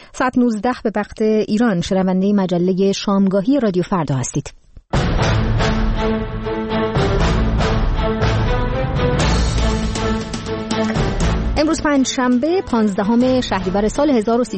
ساعت 19 به وقت ایران شنونده مجله شامگاهی رادیو فردا هستید. امروز پنجشنبه 15 شهریور سال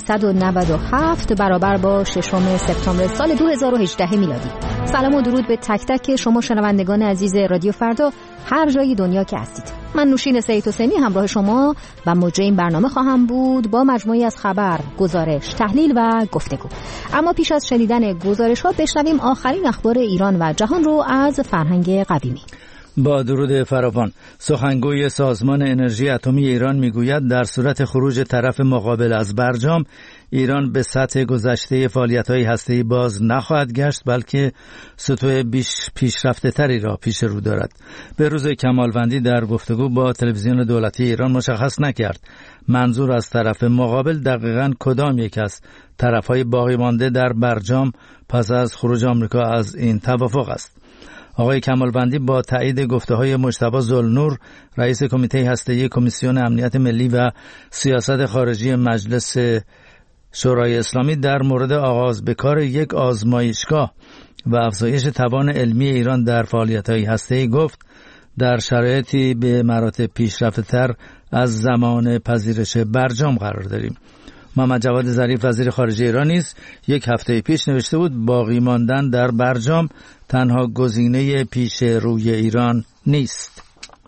1397 برابر با 6 سپتامبر سال 2018 میلادی. سلام و درود به تک تک شما شنوندگان عزیز رادیو فردا هر جای دنیا که هستید. من نوشین سید حسینی همراه شما و مجری این برنامه خواهم بود با مجموعی از خبر، گزارش، تحلیل و گفتگو. اما پیش از شنیدن گزارش‌ها بشنویم آخرین اخبار ایران و جهان رو از فرهنگ قویمی. با درود فراوان، سخنگوی سازمان انرژی اتمی ایران میگوید در صورت خروج طرف مقابل از برجام، ایران به سطح گذشته فعالیت‌های هسته‌ای باز نخواهد گشت، بلکه سطوح پیشرفته تری را پیش رو دارد. بهروز کمالوندی در گفتگو با تلویزیون دولتی ایران مشخص نکرد منظور از طرف مقابل دقیقاً کدام یک از طرف‌های باقی مانده در برجام پس از خروج آمریکا از این توافق است. آقای کمالوندی با تایید گفته‌های مجتبی ذوالنور، رئیس کمیته هسته‌ای کمیسیون امنیت ملی و سیاست خارجی مجلس شورای اسلامی در مورد آغاز به کار یک آزمایشگاه و افزایش توان علمی ایران در فعالیت‌های هسته‌ای گفت در شرایطی به مراتب پیشرفته‌تر از زمان پذیرش برجام قرار داریم. محمد جواد ظریف وزیر خارجه ایران نیز یک هفته پیش نوشته بود باقی ماندن در برجام تنها گزینه پیش روی ایران نیست.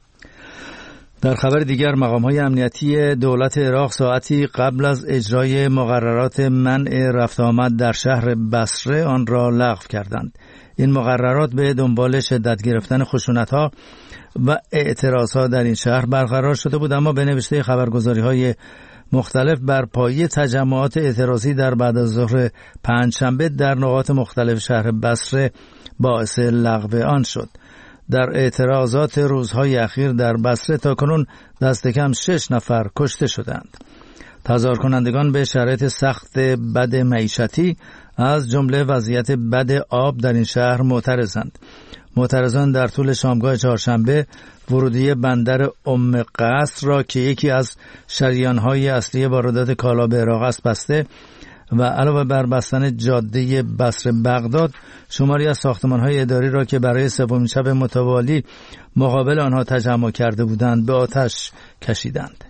در خبر دیگر، مقام‌های امنیتی دولت عراق ساعتی قبل از اجرای مقررات منع رفت آمد در شهر بصره آن را لغو کردند. این مقررات به دنبال شدت گرفتن خشونت‌ها و اعتراضات در این شهر برقرار شده بود، اما به نوشته خبرگزاری‌های مختلف بر پایه تجمعات اعتراضی در بعد از ظهر پنجشنبه در نقاط مختلف شهر بصره باعث لغو آن شد. در اعتراضات روزهای اخیر در بصره تاکنون دست کم 6 نفر کشته شدند. تظاهر کنندگان به شرایط سخت بد معیشتی از جمله وضعیت بد آب در این شهر معترضند. معترضان در طول شامگاه چهارشنبه ورودی بندر ام قصر را که یکی از شریان‌های اصلی واردات کالا به عراق است بسته و علاوه بر بستن جاده بصره بغداد، شماری از ساختمان‌های اداری را که برای سومین شب متوالی مقابل آنها تجمع کرده بودند به آتش کشیدند.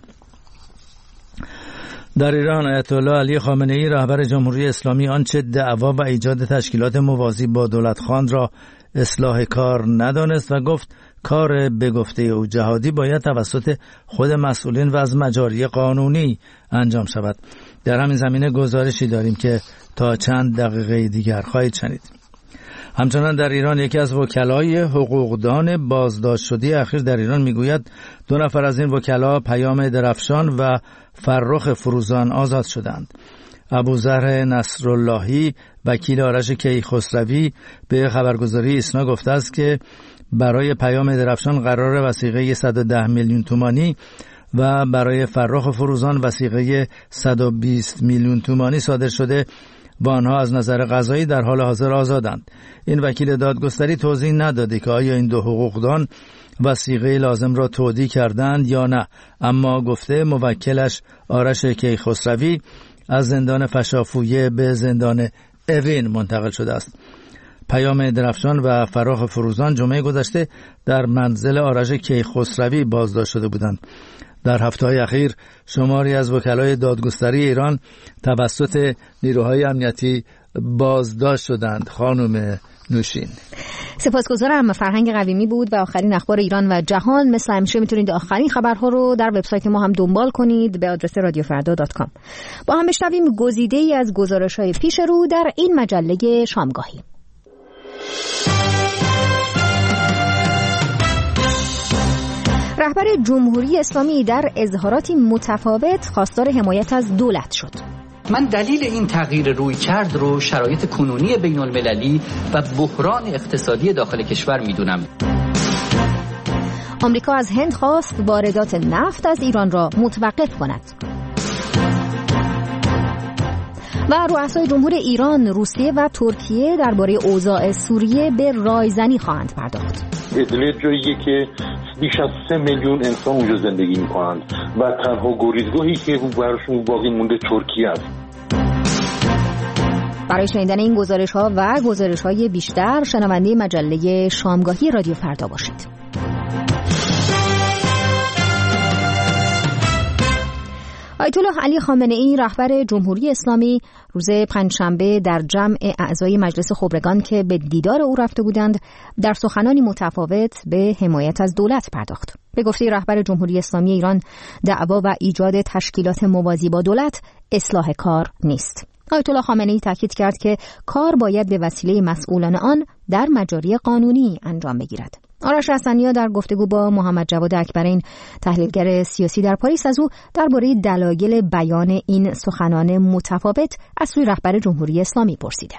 در ایران آیت الله علی خامنه‌ای رهبر جمهوری اسلامی آنچه دعوا و ایجاد تشکیلات موازی با دولتخوان را اصلاح کار ندانست و گفت کار به گفته او جهادی باید توسط خود مسئولین و از مجاری قانونی انجام شود. در همین زمینه گزارشی داریم که تا چند دقیقه دیگر خواهید شنید. همچنان در ایران یکی از وکلای حقوقدان بازداشت شده اخیر در ایران میگوید 2 نفر از این وکلا پیام درفشان و فرخ فروزان آزاد شدند. ابوذر نصراللهی وکیل آرش کیخسروی به خبرگزاری ایسنا گفته است که برای پیام درفشان قرار وثیقه 110 میلیون تومانی و برای فرخ فروزان وثیقه 120 میلیون تومانی صادر شده و آنها از نظر قضایی در حال حاضر آزادند. این وکیل دادگستری توضیح نداده که آیا این 2 حقوقدان وثیقه لازم را تودیع کردند یا نه، اما گفته موکلش آرش کیخسروی از زندان فشافویه به زندان اوین منتقل شده است. پیام درفشان و فرخ فروزان جمعه گذشته در منزل آرش کیخسروی بازداشت شده بودند. در هفته‌های اخیر شماری از وکلای دادگستری ایران توسط نیروهای امنیتی بازداشت شدند. خانم نوشین. سپاسگزارم. فرهنگ قویمی بود و آخرین اخبار ایران و جهان. مثل همیشه میتونید آخرین خبرها رو در وبسایت ما هم دنبال کنید به آدرس radiofarda.com. با هم بشنویم گزیده‌ای از گزارش‌های پیش رو در این مجله شامگاهی. رهبر جمهوری اسلامی در اظهاراتی متفاوت خواستار حمایت از دولت شد. من دلیل این تغییر رویکرد رو شرایط کنونی بین المللی و بحران اقتصادی داخل کشور میدونم. آمریکا از هند خواست واردات نفت از ایران را متوقف کند. و رؤسای جمهور ایران، روسیه و ترکیه درباره اوضاع سوریه به رایزنی خواهند پرداخت. ادلب جاییه که بیش از 3 میلیون انسان اونجا زندگی میکنند و تنها گریزگاهی که براشون باقی مونده ترکیه است. برای شنیدن این گزارش‌ها و گزارش‌های بیشتر شنونده مجله شامگاهی رادیو فردا باشید. آیت الله علی خامنه‌ای رهبر جمهوری اسلامی روز پنجشنبه در جمع اعضای مجلس خبرگان که به دیدار او رفته بودند در سخنانی متفاوت به حمایت از دولت پرداخت. به گفته رهبر جمهوری اسلامی ایران، دعوا و ایجاد تشکیلات موازی با دولت اصلاح کار نیست. آیت الله خامنه‌ای تاکید کرد که کار باید به وسیله مسئولان آن در مجاری قانونی انجام بگیرد. آرش رسنیا در گفتگو با محمد جواد اکبرین تحلیلگر سیاسی در پاریس از او درباره دلایل بیان این سخنان متفاوت از سوی رهبر جمهوری اسلامی پرسیده.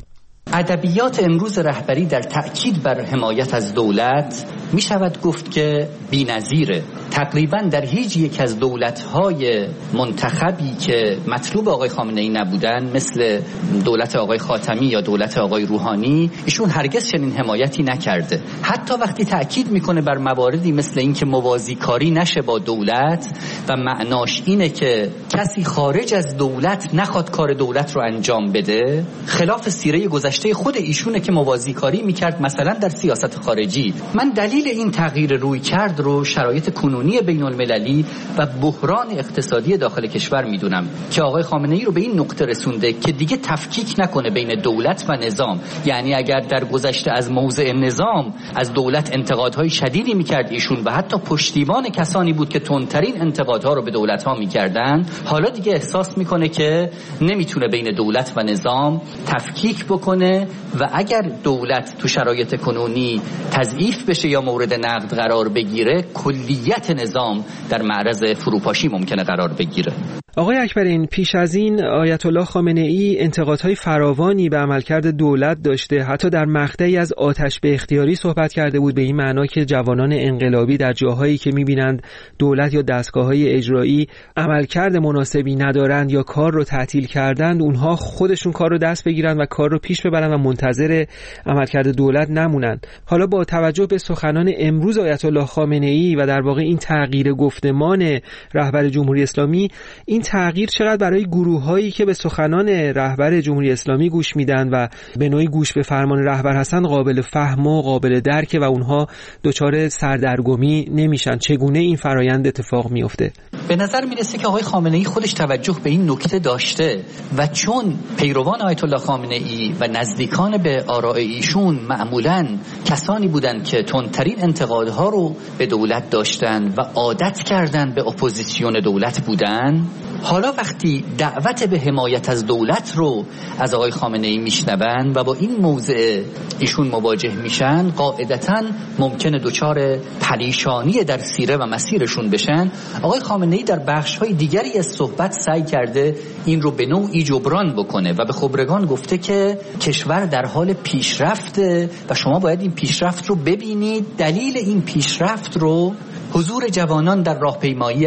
ادبیات امروز رهبری در تأکید بر حمایت از دولت می شود گفت که بی‌نظیره. تقریباً در هیچ یک از دولت‌های منتخبی که مطلوب آقای خامنه‌ای نبودن، مثل دولت آقای خاتمی یا دولت آقای روحانی، ایشون هرگز چنین حمایتی نکرده. حتی وقتی تأکید میکنه بر مواردی مثل این که موازی کاری نشه با دولت و معناش اینه که کسی خارج از دولت نخواد کار دولت رو انجام بده، خلاف سیره گذشته خود ایشونه که موازی کاری میکرد مثلا در سیاست خارجی. من دلیل این تغییر روی کرد رو شرایط کنونی بین المللی و بحران اقتصادی داخل کشور میدونم که آقای خامنه‌ای رو به این نقطه رسونده که دیگه تفکیک نکنه بین دولت و نظام. یعنی اگر در گذشته از موضع نظام از دولت انتقادهای شدیدی میکرد ایشون و حتی پشتیبان کسانی بود که تندترین انتقادها رو به دولت‌ها میکردن، حالا دیگه احساس میکنه که نمیتونه بین دولت و نظام تفکیک بکنه و اگر دولت تو شرایط کنونی تضعیف بشه یا مورد نقد قرار بگیره، کلیت نظام در معرض فروپاشی ممکنه قرار بگیره. آقای اکبرین، پیش از این آیت الله خامنه‌ای انتقادهای فراوانی به عملکرد دولت داشته، حتی در مقطعی از آتش به اختیاری صحبت کرده بود، به این معنا که جوانان انقلابی در جاهایی که می‌بینند دولت یا دستگاه‌های اجرایی عملکرد مناسبی ندارند یا کار رو تعطیل کردند، اونها خودشون کار رو دست بگیرن و کار رو پیش ببرن و منتظر عملکرد دولت نمونند. حالا با توجه به سخنان امروز آیت الله خامنه‌ای و در واقع این تغییر گفتمان رهبر جمهوری اسلامی، این تغییر چقدر برای گروه‌هایی که به سخنان رهبر جمهوری اسلامی گوش میدن و به نوعی گوش به فرمان رهبر هستن قابل فهم و قابل درک و اونها دچار سردرگمی نمیشن؟ چگونه این فرایند اتفاق میفته؟ به نظر میرسه که آقای خامنه‌ای خودش توجه به این نکته داشته و چون پیروان آیت الله خامنه‌ای و نزدیکان به آراء ایشون معمولاً کسانی بودند که تندترین انتقادها رو به دولت داشتن و عادت کردن به اپوزیسیون دولت بودن، حالا وقتی دعوت به حمایت از دولت رو از آقای خامنه‌ای میشنون و با این موضع ایشون مواجه میشن، قاعدتاً ممکنه دچار پریشانی در سیره و مسیرشون بشن. آقای خامنه‌ای در بخش‌های دیگری از صحبت سعی کرده این رو به نوعی جبران بکنه و به خبرگان گفته که کشور در حال پیشرفته و شما باید این پیشرفت رو ببینید. دلیل این پیشرفت رو حضور جوانان در راهپیمایی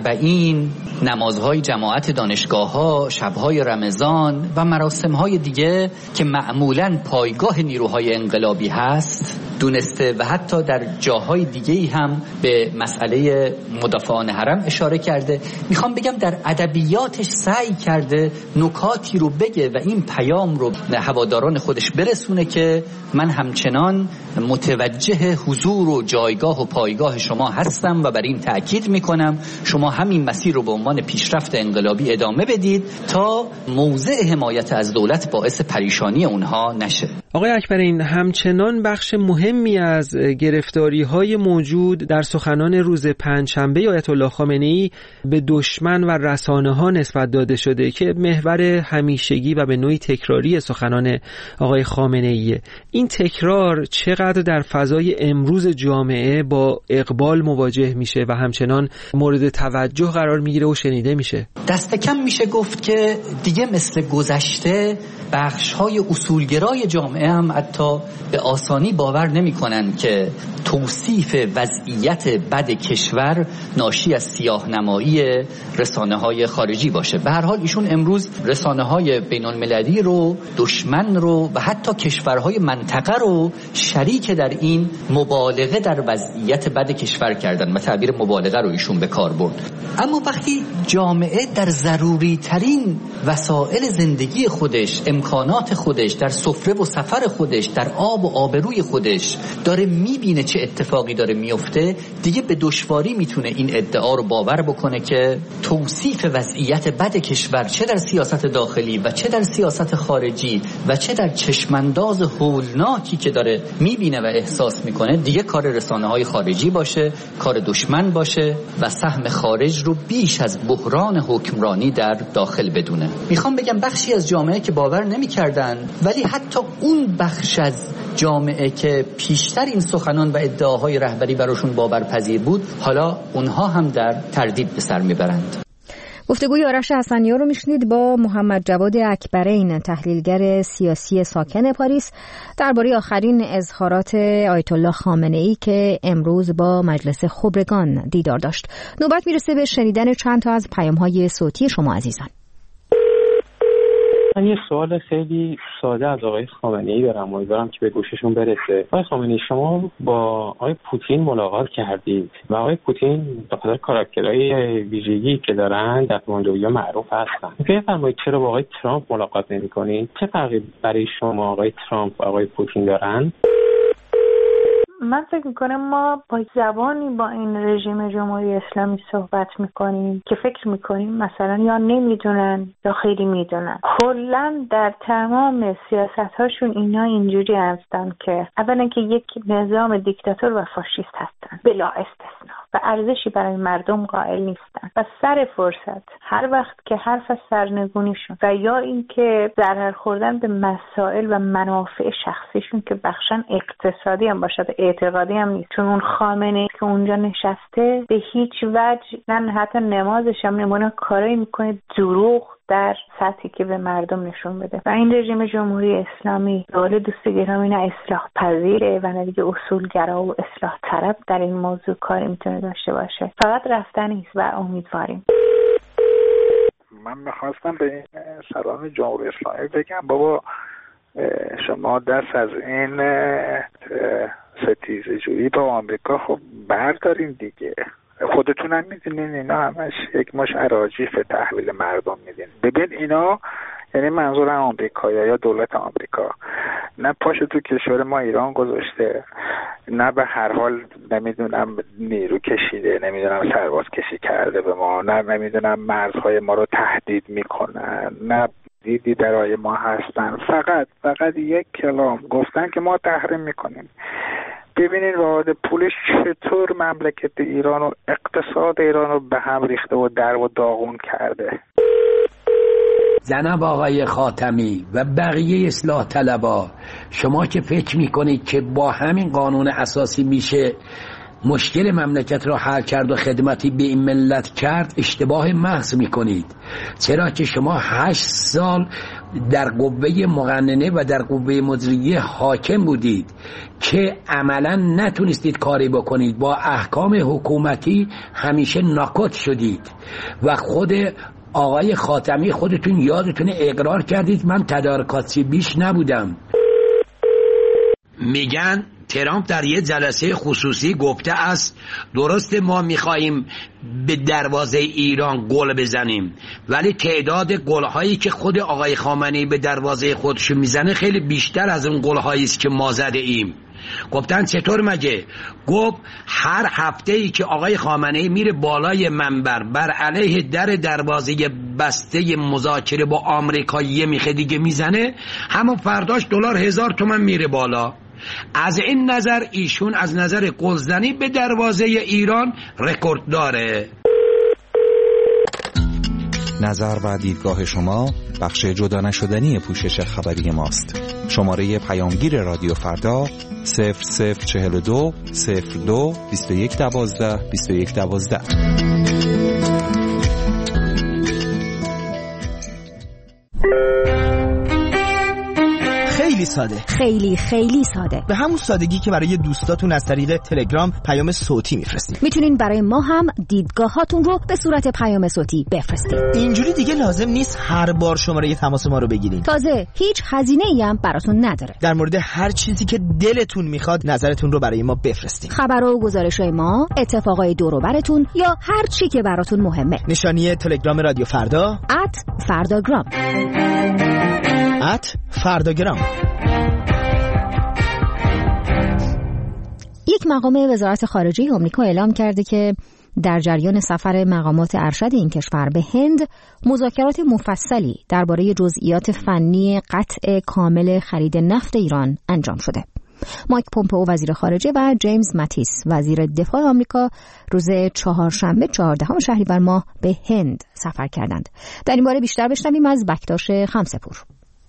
40، نمازهای جماعت دانشگاه‌ها، شب‌های رمضان و مراسم‌های دیگه که معمولاً پایگاه نیروهای انقلابی هست دونسته و حتی در جاهای دیگه‌ای هم به مسئله مدافعان حرم اشاره کرده. میخوام بگم در ادبیاتش سعی کرده نکاتی رو بگه و این پیام رو به هواداران خودش برسونه که من همچنان متوجه حضور و جایگاه و پایگاه شما هستم و بر این تأکید میکنم شما همین مسیر رو به عنوان پیشرفت انقلابی ادامه بدید تا موضع حمایت از دولت باعث پریشانی اونها نشه. آقای اکبرین، همچنان بخش مهمی از گرفتاری‌های موجود در سخنان روز پنجشنبه آیت الله خامنه‌ای به دشمن و رسانه‌ها نسبت داده شده که محور همیشگی و به نوعی تکراری سخنان آقای خامنه‌ای. این تکرار چقدر در فضای امروز جامعه با اقبال مواجه میشه و همچنان مورد توجه قرار میگیره و شنیده میشه؟ دست کم میشه گفت که دیگه مثل گذشته بخش‌های اصولگرای جامعه هم حتی به آسانی باور نمی‌کنند که توصیف وضعیت بد کشور ناشی از سیاه‌نمایی رسانه‌های خارجی باشه. به هر حال ایشون امروز رسانه‌های بین‌المللی رو، دشمن رو و حتی کشورهای منطقه رو شریک در این مبالغه در وضعیت بد کشور کردن و تعبیر مبالغه رو ایشون به کار برد. اما وقتی جامعه در ضروری ترین وسایل زندگی خودش، امکانات خودش، در سفره و سفر خودش، در آب و آبروی خودش داره میبینه چه اتفاقی داره میفته، دیگه به دشواری میتونه این ادعا رو باور بکنه که توصیف وضعیت بد کشور چه در سیاست داخلی و چه در سیاست خارجی و چه در چشمانداز هولناکی که داره میبینه و احساس میکنه دیگه کار رسانه‌های خارجی باشه، کار دشمن باشه و سهم خارج رو بیش از بحران حکمرانی در داخل بدونه. میخوام بگم بخشی از جامعه که باور نمی‌کردن، ولی حتی اون بخش از جامعه که پیشتر این سخنان و ادعاهای رهبری براشون باورپذیر بود، حالا اونها هم در تردید به سر میبرند. گفتگوی آرش حسنیار رو میشنید با محمد جواد اکبرین، تحلیلگر سیاسی ساکن پاریس، درباره آخرین اظهارات آیت الله خامنه‌ای که امروز با مجلس خبرگان دیدار داشت. نوبت میرسه به شنیدن چند تا از پیام‌های صوتی شما عزیزان. من یه سوال خیلی ساده از آقای خامنه‌ای دارم، امیدوارم که به گوششون برسه. آقای خامنه‌ای، شما با آقای پوتین ملاقات کردید و آقای پوتین به خاطر کاراکترهای ویژگی که دارن در دنیا معروف هستن. بفرمایید چرا با آقای ترامپ ملاقات نمی‌کنید؟ چه فرقی برای شما آقای ترامپ و آقای پوتین دارن؟ من فکر میکنم ما با زبانی با این رژیم جمهوری اسلامی صحبت میکنیم که فکر میکنیم مثلا یا نمیدونن یا خیلی میدونن. کلا در تمام سیاست هاشون اینا اینجوری هستن که اولا که یک نظام دیکتاتور و فاشیست هستن بلا استثناء و ارزشی برای مردم قائل نیستن و سر فرصت هر وقت که حرف از سرنگونیشون و یا اینکه ضرر خوردن به مسائل و منافع شخصیشون که بخشن اقتصادی هم باشه اعتقادی هم نیست، چون اون خامنه‌ای که اونجا نشسته به هیچ وجه نه حتی نمازش هم نمونه کارایی میکنه دروغ در سطحی که به مردم نشون بده. و این رژیم جمهوری اسلامی دولت دوست گرامی نه اصلاح پذیره و نه دیگه اصولگرا و اصلاح طلب در این موضوع کاری میتونه داشته باشه، فقط رفتن نیست و امیدواریم. من میخواستم به این سران جمهوری اسلامی بگم بابا شما دست از این ستیزه جویی با آمریکا خب بردارین دیگه. خودتون هم میدونین اینا همش یک مش اراجیف تحویل مردم میدین. ببین اینا یعنی منظور آمریکا یا دولت آمریکا نه پاشو تو کشور ما ایران گذاشته، نه به هر حال نمیدونم نیرو کشیده، نمیدونم سرباز کشی کرده به ما، نه نمیدونم مرزهای ما رو تهدید میکنن، نه دیدی درای ما هستن. فقط یک کلام گفتن که ما تحریم میکنیم. ببینین وارد پولش چطور مملکت ایران و اقتصاد ایران رو به هم ریخته و در و داغون کرده. جناب آقای خاتمی و بقیه اصلاح طلبا، شما که فکر میکنید که با همین قانون اساسی میشه مشکل مملکت را حل کرد و خدمتی به این ملت کرد، اشتباه محض میکنید. چرا که شما 8 سال در قوه مقننه و در قوه مجریه حاکم بودید که عملا نتونستید کاری بکنید، با احکام حکومتی همیشه ناکوت شدید و خود آقای خاتمی خودتون یادتونه اقرار کردید من تدارکاتی بیش نبودم. میگن ترامپ در یه جلسه خصوصی گفته است درسته ما میخواییم به دروازه ایران گل بزنیم، ولی تعداد گل‌هایی که خود آقای خامنه‌ای به دروازه خودش میزنه خیلی بیشتر از اون گل‌هایی است که ما زده ایم. گفتن چطور مگه؟ گفت هر هفته‌ای که آقای خامنه‌ای میره بالای منبر بر علیه در دروازه بسته مذاکره با آمریکا یه میخه دیگه میزنه، همون فرداش $1000 تومان میره بالا. از این نظر ایشون از نظر گلزنی به دروازه ایران رکورد داره. نظر و دیدگاه شما بخش جدا نشدنی پوشش خبری ماست. شماره پیامگیر رادیو فردا 0042 02 2112 2112. خیلی ساده، خیلی خیلی ساده، به همون سادگی که برای دوستاتون از طریق تلگرام پیام صوتی میفرستید. میتونین برای ما هم دیدگاهاتون رو به صورت پیام صوتی بفرستید. اینجوری دیگه لازم نیست هر بار شماره تماس ما رو بگیرین. تازه هیچ هزینه‌ای هم براتون نداره. در مورد هر چیزی که دلتون میخواد نظرتون رو برای ما بفرستین. خبر و گزارش‌های ما، اتفاقای دور و براتون یا هر چی که براتون مهمه. نشانی تلگرام رادیو فردا @فرداگرام. فرداگرام. یک مقام وزارت خارجه آمریکا اعلام کرده که در جریان سفر مقامات ارشد این کشور به هند مذاکرات مفصلی درباره جزئیات فنی قطع کامل خرید نفت ایران انجام شده. مایک پومپئو وزیر خارجه و جیمز ماتیس وزیر دفاع آمریکا روز چهارشنبه 14 شهریور ماه به هند سفر کردند. در این باره بیشتر بشنویم از بکتاش خمسه‌پور.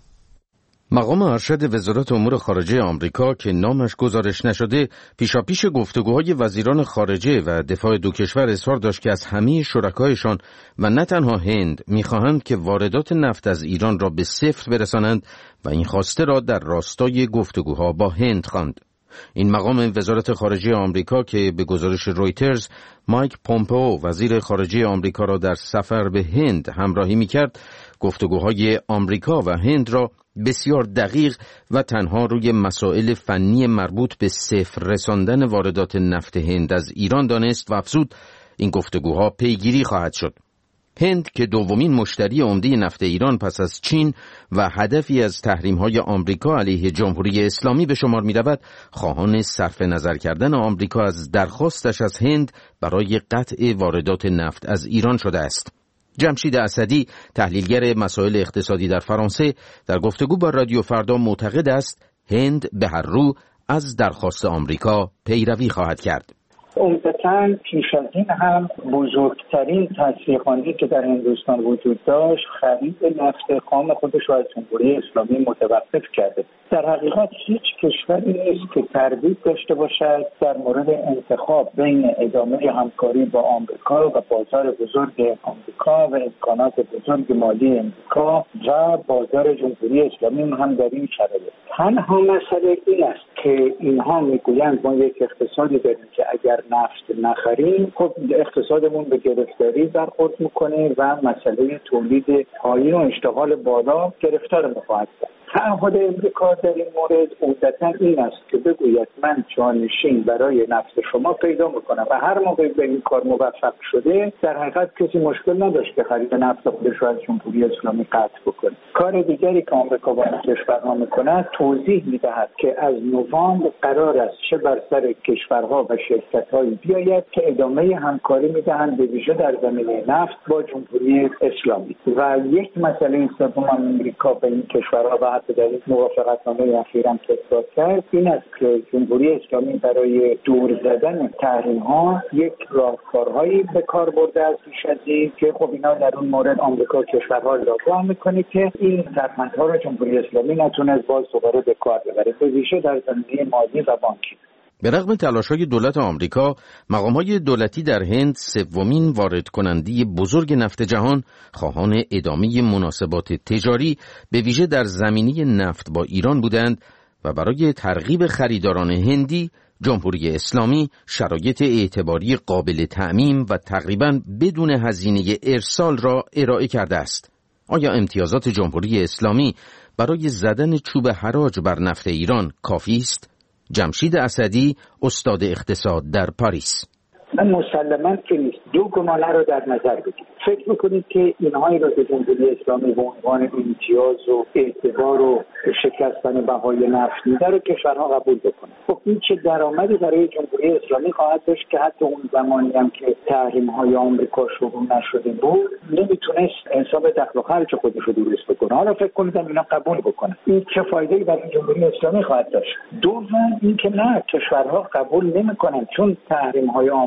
مقام ارشد وزارت امور خارجه آمریکا که نامش گزارش نشده پیشاپیش گفتگوهای وزیران خارجه و دفاع دو کشور اظهار داشت که از همه شرکایشان و نه تنها هند می‌خواهند که واردات نفت از ایران را به صفر برسانند و این خواسته را در راستای گفتگوها با هند خواند. این مقام وزارت خارجه آمریکا که به گزارش رویترز مایک پومپئو وزیر خارجه آمریکا را در سفر به هند همراهی می‌کرد، گفتگوهای آمریکا و هند را بسیار دقیق و تنها روی مسائل فنی مربوط به صفر رساندن واردات نفت هند از ایران دانست و افزود این گفتگوها پیگیری خواهد شد. هند که دومین مشتری عمده نفت ایران پس از چین و هدفی از تحریم‌های آمریکا علیه جمهوری اسلامی به شمار می‌رود، خواهان صرف نظر کردن آمریکا از درخواستش از هند برای قطع واردات نفت از ایران شده است. جمشید اسدی تحلیلگر مسائل اقتصادی در فرانسه در گفتگو با رادیو فردا معتقد است هند به هر رو از درخواست آمریکا پیروی خواهد کرد. عمدتاً پیش از این هم بزرگترین تصفیه‌خوانی که در هندوستان وجود داشت خرید نفت خام خودش را از جمهوری اسلامی متوقف کرده. در حقیقت هیچ کشوری نیست که تردید داشته باشد در مورد انتخاب بین ادامه همکاری با آمریکا و بازار بزرگ آمریکا و امکانات بزرگ مالی آمریکا و بازار جمهوری اسلامی هم در این شرایط. تنها مسئله این است که اینها میگویند ما یک اقتصادی داریم که اگر نفت نخریم خب اقتصادمون به گرفتاری برخورد میکنه و مسئله تولید پایین و اشتغال بالا گرفتار خواهد شد. تعهد امریکا در این مورد عمدتاً این است که بگوید من جانشین برای نفت شما پیدا میکنم و هر موقع به این کار موفق شده در حقیقت کسی مشکل نداشت که خرید نفت خودش را از جمهوری اسلامی قطع بکنه. کار دیگری که آمریکا با این کشورها میکند توضیح میدهد که از نوامبر قرار است چه بر سر کشورها و شرکت‌هایی بیاید که ادامه همکاری میدهند به ویژه در زمینه نفت با جمهوری اسلامی. و یک مسئله سوم آمریکا به این کشورها و حتی در این موافقتنامه اخیراً که اصدار کرد این است که جمهوری اسلامی برای دور زدن تحریم‌ها یک راهکارهایی به کار برده است پیش از این که خب اینا در اون مورد آمریکا کشورها را میکنه که این ترفندها را جمهوری اسلامی نتونه باز دوباره به کار ببره به ویژه در زمینه مالی و بانکی. به رغم تلاش‌های دولت آمریکا، مقام‌های دولتی در هند سومین وارد کننده بزرگ نفت جهان خواهان ادامه مناسبات تجاری به ویژه در زمینه نفت با ایران بودند و برای ترغیب خریداران هندی جمهوری اسلامی شرایط اعتباری قابل تعمیم و تقریباً بدون هزینه ارسال را ارائه کرده است. آیا امتیازات جمهوری اسلامی برای زدن چوب حراج بر نفت ایران کافی است؟ جمشید اسدی استاد اقتصاد در پاریس: من مسلماً که نیست. دو گمانه رو در نظر بگیرید. فکر میکنید که اینهایی را که جمهوری اسلامی به عنوان امتیاز و اعتبار و شکستن بهای نفت میده رو کشورها قبول بکنه. خب این چه درآمدی برای جمهوری اسلامی خواهد داشت که حتی اون زمانی هم که تحریم‌های آمریکا شروع نشده بود نمیتونست حساب دخل و خرج خودش رو درست بکنه. حالا فکر کنید اینا قبول بکنه. این چه فایده‌ای برای جمهوری اسلامی خواهد داشت؟ دوم اینکه نه، کشورها قبول نمیکنن چون تحریم‌های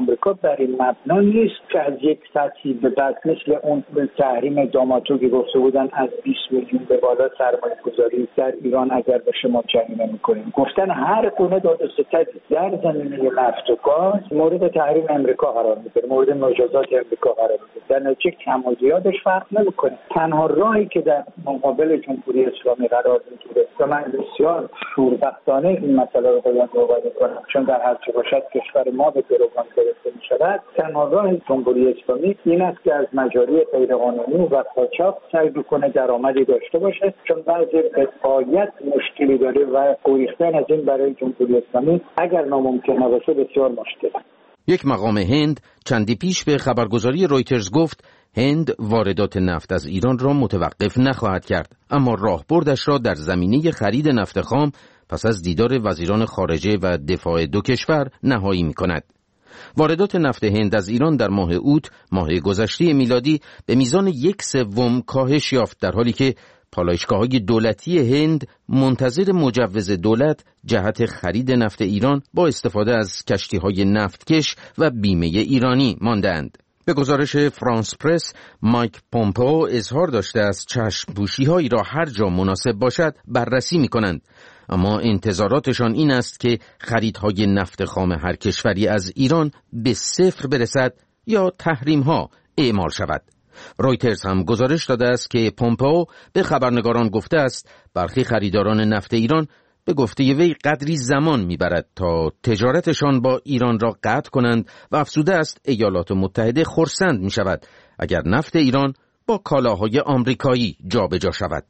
آمریکا بر این مبنا نیست که از یک سطحی به بعد مثل اون تحریم داماتو که گفته بودن از 20 میلیون به بالا سرمایه گذاری در ایران اگر بشه ما جریمه میکنیم. گفتن هر گونه داد و ستد در زمینه نفت و گاز مورد تحریم امریکا قرار میگیره، مورد مجازات امریکا قرار میگیره. در نتیجه کم و زیادش فرق نمیکنه. تنها راهی که در مقابل جمهوری اسلامی قرار میگیره و من بسیار شوربختانه این مسئله رو باید مواجه کنم، چون در هر چه باشد کشور ما به گروگان گرفته میشود. تنها راه جمهوری اسلامی این است که از مجاری غیرقانونی و قاچاق سعی بکنه درآمدی داشته باشه، چون بعضی غایت مشکلی داره و گریختن از این برای جمهوری اسلامی اگر ناممکن نباشه بسیار مشکله. یک مقام هند چندی پیش به خبرگزاری رویترز گفت هند واردات نفت از ایران را متوقف نخواهد کرد، اما راهبردش را در زمینه خرید نفت خام پس از دیدار وزیران خارجه و دفاع دو کشور نهایی می‌کند. واردات نفت هند از ایران در ماه اوت ماه گذشته میلادی به میزان 1/3 کاهش یافت، در حالی که پالایشگاه‌های دولتی هند منتظر مجوز دولت جهت خرید نفت ایران با استفاده از کشتی‌های نفتکش و بیمه ایرانی ماندند. به گزارش فرانس پرس، مایک پومپئو اظهار داشته است چشم‌پوشی‌هایی را هر جا مناسب باشد بررسی می‌کنند، اما انتظاراتشان این است که خریدهای نفت خام هر کشوری از ایران به صفر برسد یا تحریم‌ها اعمال شود. رویترز هم گزارش داده است که پومپئو به خبرنگاران گفته است برخی خریداران نفت ایران به گفته وی قدری زمان میبرد تا تجارتشان با ایران را قطع کنند و افزوده است ایالات متحده خرسند می شود اگر نفت ایران با کالاهای آمریکایی جابجا شود.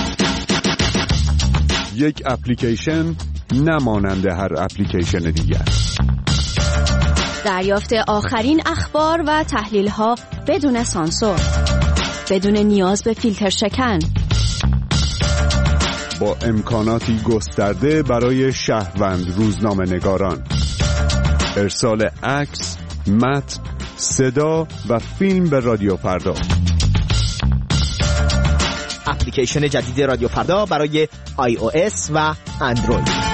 یک اپلیکیشن نمانند هر اپلیکیشن دیگر. دریافت آخرین اخبار و تحلیل‌ها بدون سانسور، بدون نیاز به فیلتر شکن، با امکاناتی گسترده برای شهروند روزنامه‌نگاران، ارسال عکس، متن، صدا و فیلم به رادیو فردا. اپلیکیشن جدید رادیو فردا برای iOS و اندروید.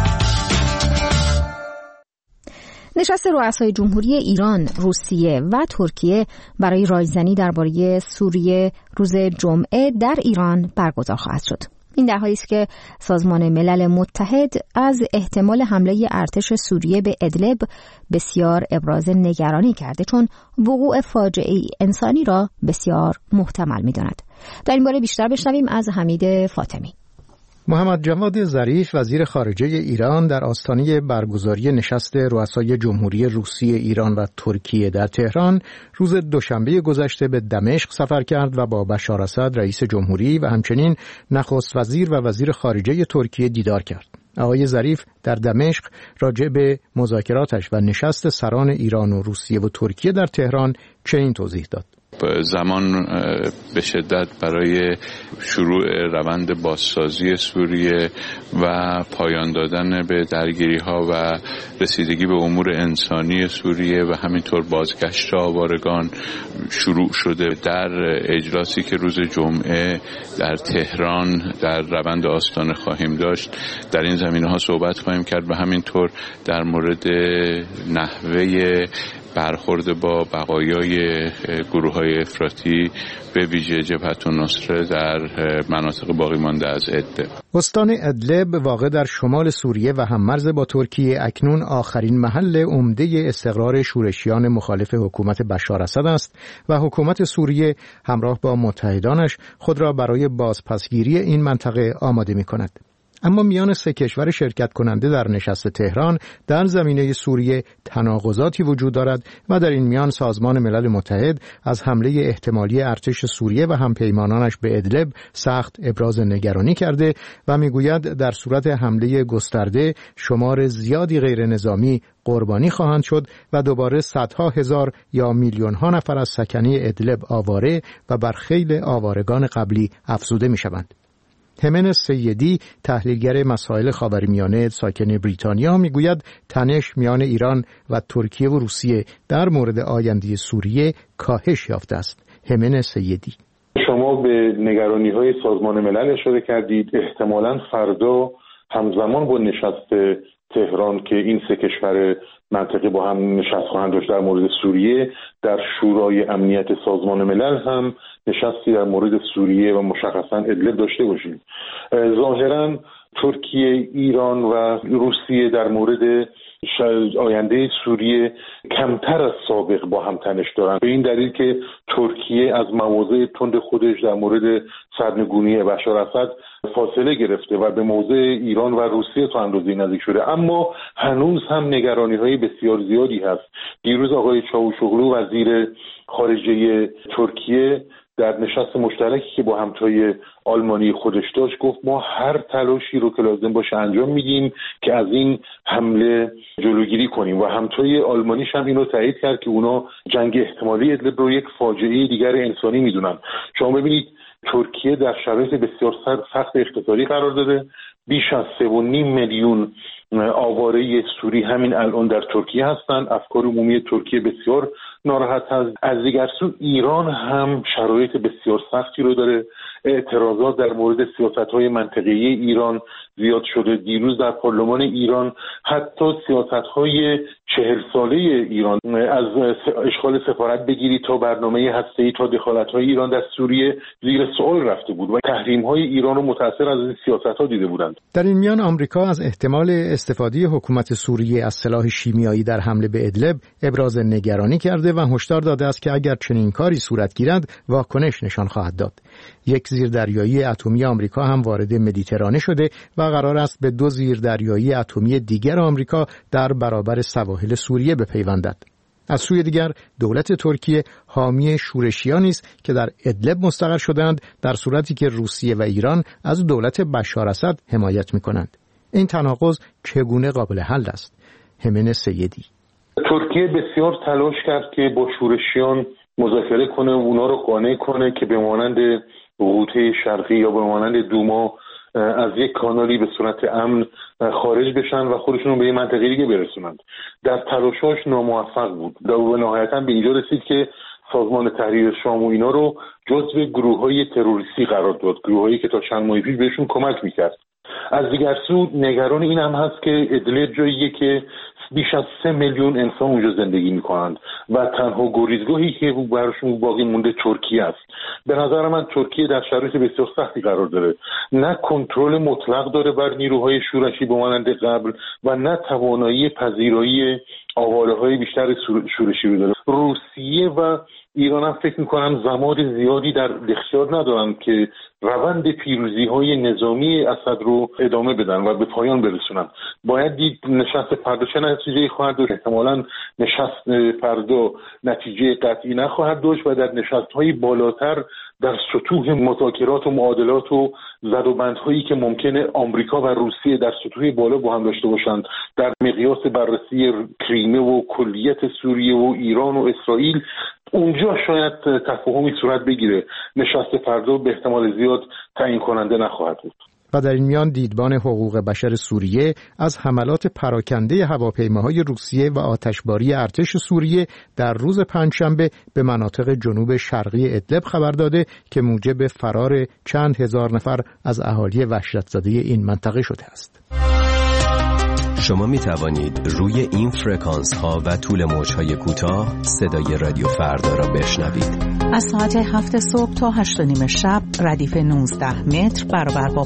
نشست رؤسای جمهوری ایران، روسیه و ترکیه برای رایزنی درباره سوریه روز جمعه در ایران برگزار خواهد شد. این در حالی است که سازمان ملل متحد از احتمال حمله ارتش سوریه به ادلب بسیار ابراز نگرانی کرده، چون وقوع فاجعه انسانی را بسیار محتمل می‌داند. در این باره بیشتر بشنویم از حمید فاطمی. محمد جواد ظریف وزیر خارجه ایران در آستانه برگزاری نشست رؤسای جمهوری روسیه، ایران و ترکیه در تهران روز دوشنبه گذشته به دمشق سفر کرد و با بشار اسد رئیس جمهوری و همچنین نخست وزیر و وزیر خارجه ترکیه دیدار کرد. آقای ظریف در دمشق راجع به مذاکراتش و نشست سران ایران و روسیه و ترکیه در تهران چنین توضیح داد. زمان به شدت برای شروع روند بازسازی سوریه و پایان دادن به درگیری‌ها و رسیدگی به امور انسانی سوریه و همینطور بازگشت آوارگان شروع شده. در اجلاسی که روز جمعه در تهران در روند آستانه خواهیم داشت در این زمینه‌ها صحبت خواهیم کرد و همینطور در مورد نحوه برخورد با بقایای گروه‌های افراطی به ویژه جبهت النصره در مناطق باقی مانده از ادلب. استان ادلب واقع در شمال سوریه و هممرز با ترکیه اکنون آخرین محل عمده استقرار شورشیان مخالف حکومت بشار اسد است و حکومت سوریه همراه با متحدانش خود را برای بازپسگیری این منطقه آماده می‌کند. اما میان سه کشور شرکت کننده در نشست تهران در زمینه سوریه تناقضاتی وجود دارد و در این میان سازمان ملل متحد از حمله احتمالی ارتش سوریه و همپیمانانش به ادلب سخت ابراز نگرانی کرده و میگوید در صورت حمله گسترده شمار زیادی غیر نظامی قربانی خواهند شد و دوباره صدها هزار یا میلیون ها نفر از سکنه ادلب آواره و بر خیل آوارگان قبلی افزوده میشوند. همن سیدی تحلیلگر مسائل خاورمیانه ساکن بریتانیا میگوید تنش میان ایران و ترکیه و روسیه در مورد آینده سوریه کاهش یافته است. همن سیدی: شما به نگرانی‌های سازمان ملل اشاره کردید. احتمالاً فردا همزمان با نشست تهران که این سه کشور منطقه با هم نشست خواهند داشت در مورد سوریه، در شورای امنیت سازمان ملل هم نشستی در مورد سوریه و مشخصا ادلب داشته باشیم. ظاهرا ترکیه، ایران و روسیه در مورد آینده سوریه کمتر از سابق با هم تنش دارند، به این دلیل که ترکیه از مواضع تند خودش در مورد سرنگونی بشار اسد فاصله گرفته و به موضع ایران و روسیه تا اندازه‌ای نزدیک شده، اما هنوز هم نگرانی‌های بسیار زیادی هست. دیروز آقای چاوشوغلو وزیر خارجه ترکیه در نشست مشترکی که با همتای آلمانی خودش داشت گفت ما هر تلاشی رو که لازم باشه انجام میدیم که از این حمله جلوگیری کنیم و همتای آلمانیش هم اینو تایید کرد که اونا جنگ احتمالی ادلب رو یک فاجعه دیگر انسانی میدونن. شما ببینید ترکیه در شرایط بسیار سخت اقتصادی قرار داده، بیش از 3.5 میلیون آواره سوری همین الان در ترکیه هستند. افکار عمومی ترکیه بسیار ناراحت هست. از دیگر سو ایران هم شرایط بسیار سختی رو داره. اعتراضات در مورد سیاست‌های منطقه‌ای ایران زیاد شده. دیروز در پارلمان ایران حتی سیاست‌های 40 ساله ایران از اشغال سفارت بگیری تا برنامه هسته‌ای تا دخالت‌های ایران در سوریه زیر سوال رفته بود و تحریم‌های ایران رو متأثر از این سیاست‌ها دیده بودند. در این میان آمریکا از احتمال استفاده حکومت سوریه از سلاح شیمیایی در حمله به ادلب ابراز نگرانی کرده و هشدار داده است که اگر چنین کاری صورت گیرد واکنش نشان خواهد داد. یک زیردریایی اتمی آمریکا هم وارد مدیترانه شده و قرار است به 2 زیردریایی اتمی دیگر آمریکا در برابر سواحل سوریه بپیوندد. از سوی دیگر دولت ترکیه حامی شورشیانی است که در ادلب مستقر شدند، در صورتی که روسیه و ایران از دولت بشار اسد حمایت می‌کنند. این تناقض چگونه قابل حل است؟ همین سیدی: ترکیه بسیار تلاش کرد که با شورشیان مذاکره کنه، اونا رو قانع کنه که به مانند غوطه شرقی یا به مانند دوما از یک کانالی به صورت امن خارج بشن و خودشون رو به یه منطقه دیگه برسونند. در تلاشاش ناموفق بود و نهایتاً به اینجا رسید که سازمان تحریر شام و اینا رو جزو گروه‌های تروریستی قرار داد، گروهایی که تا چند ماه پیش بهشون کمک میکرد. از دیگر سو نگران این هم هست که ادلب جاییه که بیش از 3 میلیون انسان اونجا زندگی میکنند و تنها گریزگاهی که براشون باقی مونده ترکیه است. به نظر من ترکیه در شرایط بسیار سختی قرار داره، نه کنترل مطلق داره بر نیروهای شورشی به مانند قبل و نه توانایی پذیرایی آواره‌های بیشتر شورشی رو داره. روسیه و ایران هم فکر میکنم زمان زیادی در اختیار ندارن که روند پیروزی‌های نظامی اسد رو ادامه بدن و به پایان برسونن. باید دید نشست فردا چه نتیجه‌ای خواهد داشت. احتمالاً نشست فردا نتیجه قطعی نخواهد داشت و در نشست‌های بالاتر در سطوح مذاکرات و معادلات و زدوبندهایی که ممکنه آمریکا و روسیه در سطوح بالا با هم داشته باشند در مقیاس بررسی کریمه و کلیت سوریه و ایران و اسرائیل، اونجا شاید تفاهمی صورت بگیره. نشست فردا به احتمال زیاد تعیین کننده نخواهد بود. و در این میان دیدبان حقوق بشر سوریه از حملات پراکنده هواپیماهای روسیه و آتشباری ارتش سوریه در روز پنجشنبه به مناطق جنوب شرقی ادلب خبر داده که موجب فرار چند هزار نفر از اهالی وحشت‌زده این منطقه شده است. شما می توانید روی این فرکانس ها و طول موج های کوتاه صدای رادیو فردا را بشنوید. از ساعت 7 صبح تا 8:30 شب ردیف 19 متر برابر با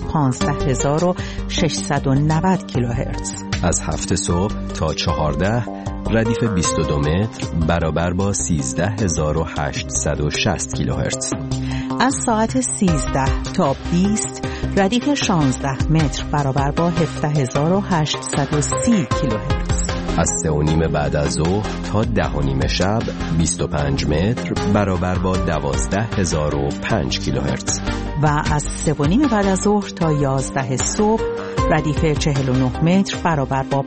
15690 کیلوهرتز. از 7 صبح تا 14 ردیف 22 متر برابر با 13860 کیلوهرتز. از ساعت 13 تا 20 ردیف 16 متر برابر با 17830 کیلوهرتز. از 3:30 بعد از ظهر تا 10:30 شب 25 متر برابر با 12005 کیلوهرتز. و از 3:30 بعد از ظهر تا 11 صبح ردیف 49 متر برابر با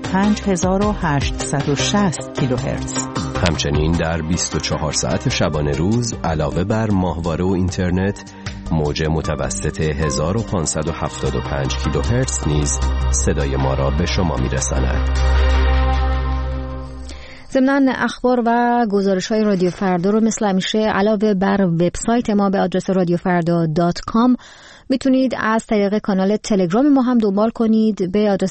5860 کیلوهرتز. همچنین در 24 ساعت شبانه روز علاوه بر ماهواره و اینترنت موج متوسط 1575 کیلوهرتز نیز صدای ما را به شما میرساند. ضمن اخبار و گزارش‌های رادیو فردا رو مثل همیشه علاوه بر وبسایت ما به آدرس radiofrda.com میتونید از طریق کانال تلگرام ما هم دنبال کنید به آدرس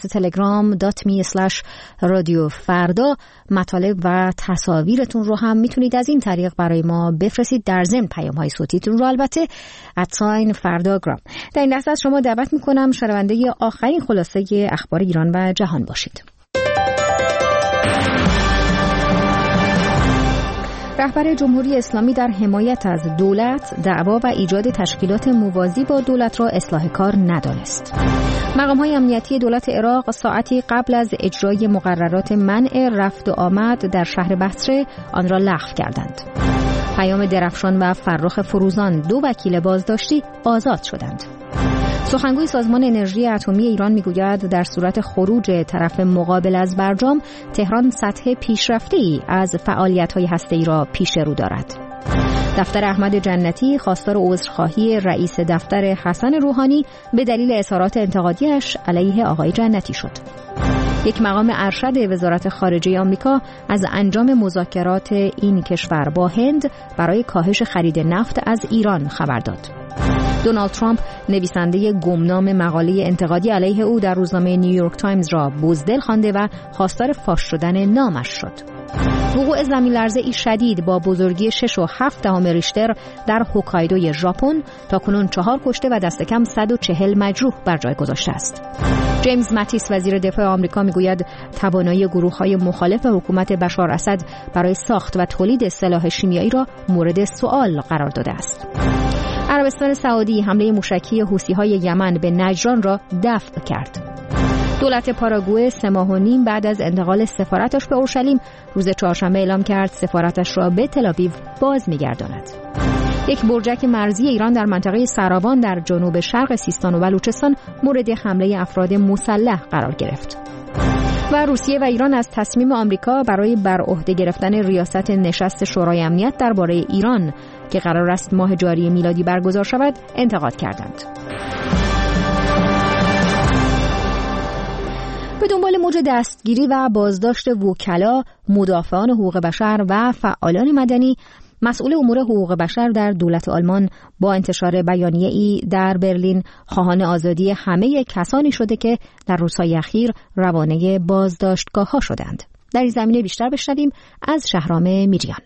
telegram.me/رادیوفردا. مطالب و تصاویرتون رو هم میتونید از این طریق برای ما بفرستید، در ضمن پیام‌های صوتیتون رو البته @فرداگرام. در این لحظه از شما دعوت میکنم شنونده آخرین خلاصه اخبار ایران و جهان باشید. رهبر جمهوری اسلامی در حمایت از دولت دعوا و ایجاد تشکیلات موازی با دولت را اصلاح کار ندانست. مقام‌های امنیتی دولت عراق ساعتی قبل از اجرای مقررات منع رفت و آمد در شهر بصره آن را لغو کردند. پیام درفشان و فرخ فروزان، 2 وکیل بازداشتی، آزاد شدند. سخنگوی سازمان انرژی اتمی ایران میگوید در صورت خروج طرف مقابل از برجام، تهران سطح پیشرفته‌ای از فعالیت‌های هسته‌ای را پیش رو دارد. دفتر احمد جنتی خواستار عذرخواهی رئیس دفتر حسن روحانی به دلیل اظهارات انتقادیش علیه آقای جنتی شد. یک مقام ارشد وزارت خارجه آمریکا از انجام مذاکرات این کشور با هند برای کاهش خرید نفت از ایران خبر داد. دونالد ترامپ نویسنده گمنام مقاله انتقادی علیه او در روزنامه نیویورک تایمز را بزدل خوانده و خواستار فاش شدن نامش شد. وقوع زمین‌لرزه‌ای شدید با بزرگی 6.7 ریشتر در هوکایدوی ژاپن تاکنون 4 کشته و دست کم 140 مجروح بر جای گذاشته است. جیمز ماتیس وزیر دفاع آمریکا میگوید توانایی گروه‌های مخالف حکومت بشار اسد برای ساخت و تولید سلاح شیمیایی را مورد سوال قرار داده است. عربستان سعودی حمله موشکی حوثی‌های یمن به نجران را دفع کرد. دولت پاراگوئه 3 ماه و نیم بعد از انتقال سفارتش به اورشلیم روز چهارشنبه اعلام کرد سفارتش را به تل‌آویو باز می‌گرداند. یک برجک مرزی ایران در منطقه سراوان در جنوب شرق سیستان و بلوچستان مورد حمله افراد مسلح قرار گرفت. و روسیه و ایران از تصمیم آمریکا برای بر عهده گرفتن ریاست نشست شورای امنیت درباره ایران که قرار است ماه جاری میلادی برگزار شود انتقاد کردند. به دنبال موج دستگیری و بازداشت وکلا، مدافعان حقوق بشر و فعالان مدنی، مسئول امور حقوق بشر در دولت آلمان با انتشار بیانیه‌ای در برلین خواهان آزادی همه کسانی شده که در روزهای اخیر روانه بازداشتگاه‌ها شدند. در این زمینه بیشتر بشنویم از شهرام میریان.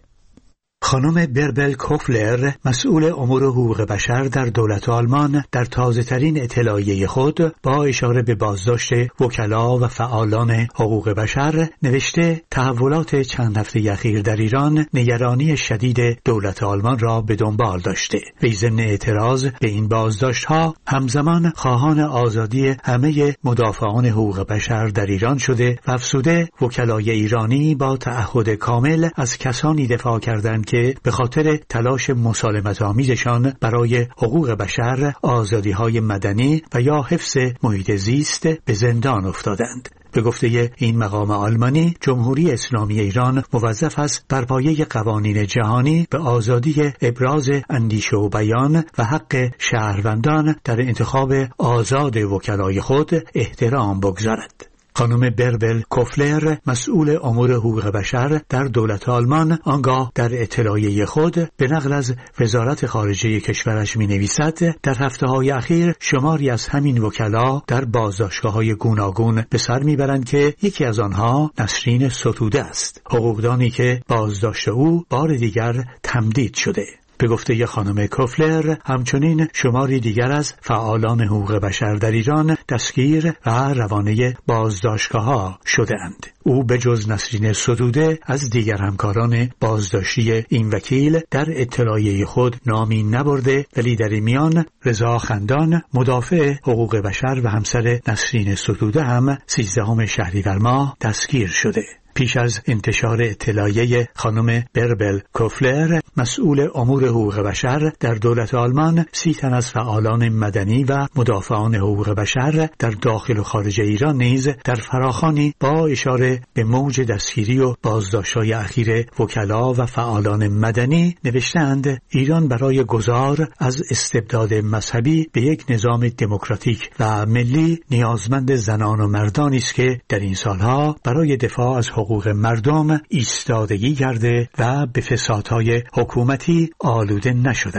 خانم بربل کوفلر، مسئول امور حقوق بشر در دولت آلمان، در تازه‌ترین اطلاعیه خود با اشاره به بازداشت وکلا و فعالان حقوق بشر نوشته تحولات چند هفته اخیر در ایران نگرانی شدید دولت آلمان را به دنبال داشته. وی ضمن اعتراض به این بازداشت‌ها همزمان خواهان آزادی همه مدافعان حقوق بشر در ایران شده و افزوده وکلای ایرانی با تعهد کامل از کسانی دفاع کردند که به خاطر تلاش مسالمت آمیزشان برای حقوق بشر، آزادی‌های مدنی و یا حفظ محیط زیست به زندان افتادند. به گفته این مقام آلمانی، جمهوری اسلامی ایران موظف است بر پایه قوانین جهانی به آزادی ابراز اندیشه و بیان و حق شهروندان در انتخاب آزاد وکلای خود احترام بگذارد. خانم بربل کوفلر، مسئول امور حقوق بشر در دولت آلمان، آنگاه در اطلاعیه خود به نقل از وزارت خارجه کشورش می‌نویسد در هفته‌های اخیر شماری از همین وکلا در بازداشتگاه‌های گوناگون به سر میبرند که یکی از آنها نسرین ستوده است، حقوقدانی که بازداشت او بار دیگر تمدید شده. به گفته خانم کوفلر، همچنین شماری دیگر از فعالان حقوق بشر در ایران دستگیر و روانه بازداشتگاه‌ها شدند. او به جز نسرین ستوده از دیگر همکاران بازداشتی این وکیل در اطلاعیه خود نامی نبرده، ولی در این میان رضا خندان، مدافع حقوق بشر و همسر نسرین ستوده هم 13 شهریور ماه دستگیر شده. پیش از انتشار اطلاعیه خانم بربل کوفلر، مسئول امور حقوق بشر در دولت آلمان، 30 تن از فعالان مدنی و مدافعان حقوق بشر در داخل و خارج ایران نیز در فراخوانی با اشاره به موج دستگیری و بازداشت‌های اخیر وکلا و فعالان مدنی نوشتند ایران برای گذار از استبداد مذهبی به یک نظام دموکراتیک و ملی نیازمند زنان و مردانی است که در این سالها برای دفاع از حقوق مردم ایستادگی کرده و به فسادهای حکومتی آلوده نشدند.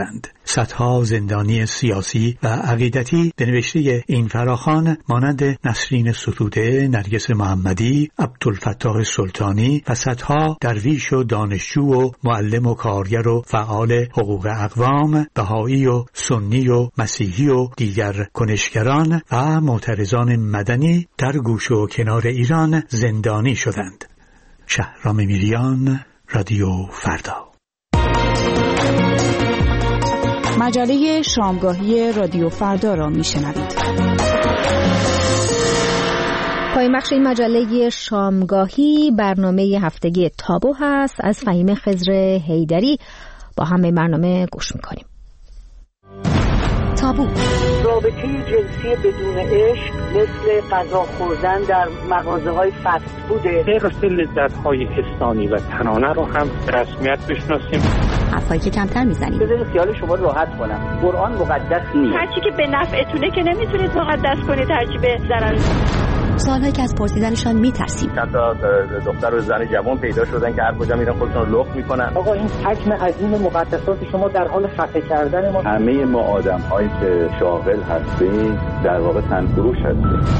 صدها زندانی سیاسی و عقیدتی به نوشته این فراخوان مانند نسرین ستوده، نرگس محمدی، عبدالفتاح سلطانی و صدها درویش و دانشجو و معلم و کارگر و فعال حقوق اقوام، بهایی و سنی و مسیحی و دیگر کنشگران و معترضان مدنی در گوش و کنار ایران زندانی شدند. شهرام میریان، رادیو فردا. مجله شامگاهی رادیو فردا را میشنوید. پایان بخش این مجله شامگاهی برنامه هفتگی تابو هست. از فهیم خضر حیدری با هم به برنامه گوش میکنیم. تابو: رابطه جنسی بدون عشق مثل غذا خوردن در مغازه‌های فست فود. غیر لذت‌های حسانی و تنانه رو هم به رسمیت بشناسیم. حرفایی که کمتر میزنیم. بذارید خیال شما رو راحت کنم. قرآن مقدس نیست. هرچی که به نفعتونه که نمیتونید مقدس کنید، هرچی به ضرر. سوالهایی که از پرسیدنشان میترسیم. چند تا دختر و زن جوان پیدا شدن که هر کجا میرن خودشون رو لخت میکنن. آقا این حجم عظیم مقدسات شما در حال خفه کردن ما. همه ما آدم‌هایی که شاغل هستیم در واقع تنفروش هستیم.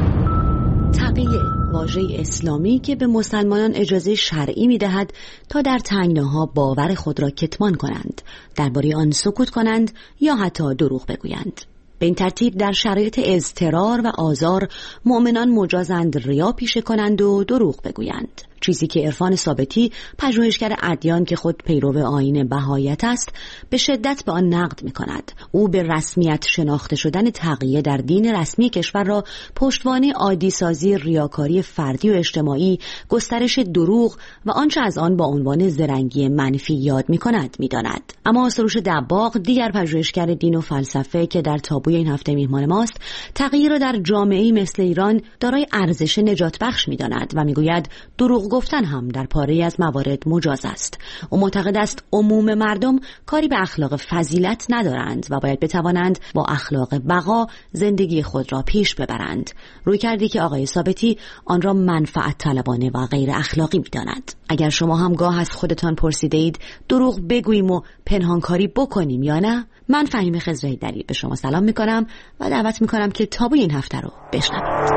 تقیه، واژه اسلامی که به مسلمانان اجازه شرعی می‌دهد تا در تنگناها باور خود را کتمان کنند، درباره آن سکوت کنند یا حتی دروغ بگویند. به این ترتیب در شرایط اضطرار و آزار مؤمنان مجازند ریا پیشه کنند و دروغ بگویند، چیزی که عرفان ثابتی، پژوهشگر ادیان که خود پیرو آیین بهایت است، به شدت به آن نقد می‌کند. او به رسمیت شناخته شدن تقیه در دین رسمی کشور را پشتوانه عادی سازی ریاکاری فردی و اجتماعی، گسترش دروغ و آنچه از آن با عنوان زرنگی منفی یاد می‌کند می‌داند. اما سروش دباغ، دیگر پژوهشگر دین و فلسفه که در تابوی این هفته میهمان ماست، تقیه را در جامعه‌ای مثل ایران دارای ارزش نجات بخش می‌داند و می‌گوید دروغ گفتن هم در پاره از موارد مجاز است. او معتقد است عموم مردم کاری به اخلاق فضیلت ندارند و باید بتوانند با اخلاق بقا زندگی خود را پیش ببرند. روی کردی که آقای ثابتی آن را منفعت طلبانه و غیر اخلاقی می‌داند. اگر شما هم گاه از خودتان پرسیده اید دروغ بگوییم و پنهانکاری بکنیم یا نه، من فهیم خضر حیدری به شما سلام می‌کنم و دعوت می‌کنم که تابوی این هفته رو بشنوید.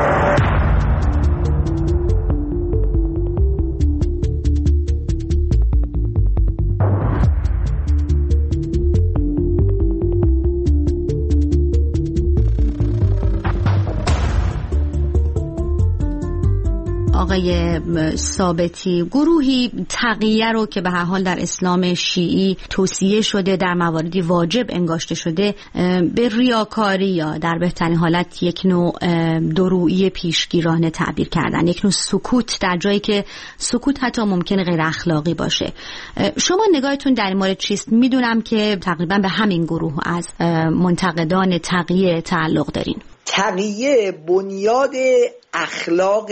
آقای ثابتی، گروهی تقیه رو که به هر حال در اسلام شیعی توصیه شده، در مواردی واجب انگاشته شده، به ریاکاری یا در بهترین حالت یک نوع درویی پیشگیرانه تعبیر کردن، یک نوع سکوت در جایی که سکوت حتی ممکنه غیر اخلاقی باشه. شما نگاهتون در این مورد چیست؟ میدونم که تقریبا به همین گروه از منتقدان تقیه تعلق دارین. تقیه بنیاد اخلاق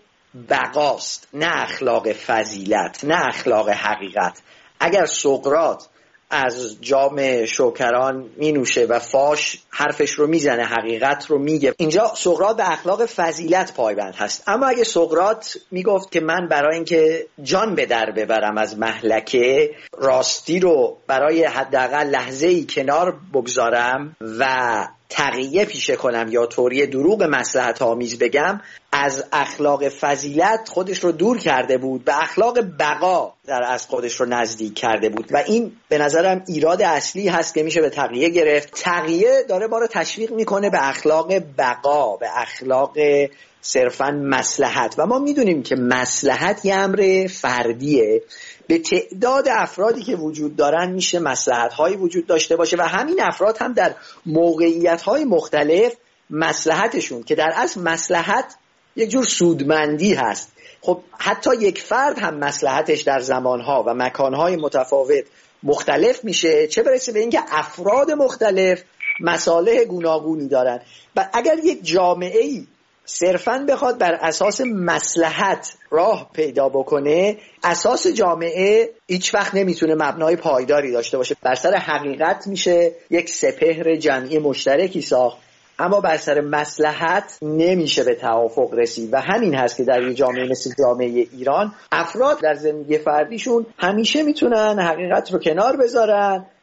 بقاست، نه اخلاق فضیلت، نه اخلاق حقیقت. اگر سقراط از جام شوکران می نوشه و فاش حرفش رو میزنه، حقیقت رو میگه، اینجا سقراط به اخلاق فضیلت پایبند هست. اما اگه سقراط میگفت که من برای اینکه جان به در ببرم از مهلکه، راستی رو برای حداقل لحظه‌ای کنار بگذارم و تقیه پیشه کنم یا طوری دروغ مصلحت آمیز بگم، از اخلاق فضیلت خودش رو دور کرده بود، به اخلاق بقا از خودش رو نزدیک کرده بود و این به نظرم ایراد اصلی هست که میشه به تقیه گرفت. تقیه داره ما رو تشویق میکنه به اخلاق بقا، به اخلاق صرفاً مصلحت و ما میدونیم که مصلحت یه امر فردیه. به تعداد افرادی که وجود دارن میشه مصلحت‌هایی وجود داشته باشه و همین افراد هم در موقعیت‌های مختلف مصلحتشون که در اصل مصلحت یک جور سودمندی هست، خب حتی یک فرد هم مصلحتش در زمانها و مکانهای متفاوت مختلف میشه، چه برسه به اینکه افراد مختلف مصالح گوناگونی دارن. و اگر یک جامعه‌ای صرفاً بخواد بر اساس مصلحت راه پیدا بکنه، اساس جامعه هیچ وقت نمیتونه مبنای پایداری داشته باشه. بر سر حقیقت میشه یک سپهر جمعی مشترکی ساخت، اما بر سر مصلحت نمیشه به توافق رسید و همین هست که در یک جامعه مثل جامعه ایران افراد در زندگی فردیشون همیشه میتونن حقیقت رو کنار بذارن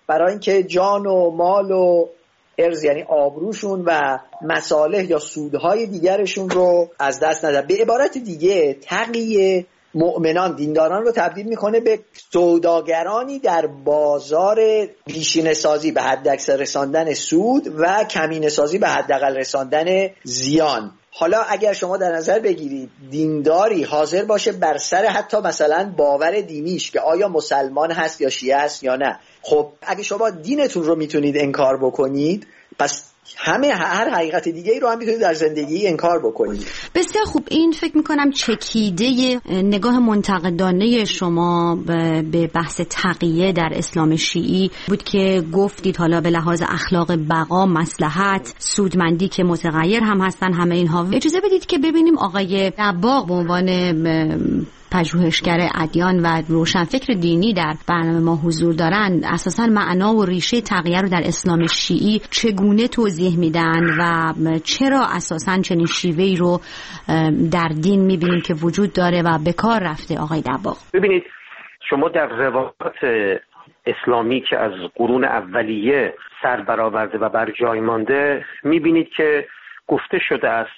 برای اینکه جان و مال و ارز یعنی آبروشون و مصالح یا سودهای دیگرشون رو از دست ندن. به عبارت دیگه تقی مؤمنان دینداران رو تبدیل میکنه به سوداگرانی در بازار بیشینه سازی به حد اکثر رساندن سود و کمینه سازی به حداقل رساندن زیان. حالا اگر شما در نظر بگیرید دینداری حاضر باشه بر سر حتی مثلا باور دینیش که آیا مسلمان هست یا شیعه هست یا نه، خب اگه شما دینتون رو میتونید انکار بکنید، پس هر حقیقت دیگه ای رو هم میتونید در زندگی انکار بکنید. بسیار خوب. این فکر میکنم چکیده نگاه منتقدانه شما به بحث تقیه در اسلام شیعی بود که گفتید حالا به لحاظ اخلاق بقا، مصلحت، سودمندی که متغیر هم هستن همه اینها. اجازه بدید که ببینیم آقای دباغ به عنوان پژوهشگر ادیان و روشنفکر دینی در برنامه ما حضور دارند، اساساً معنا و ریشه تقیه رو در اسلام شیعی چگونه توضیح میدن و چرا اساساً چنین شیوهی رو در دین میبینیم که وجود داره و به کار رفته. آقای دباغ، ببینید شما در روایات اسلامی که از قرون اولیه سر برآورده و بر جای مانده میبینید که گفته شده است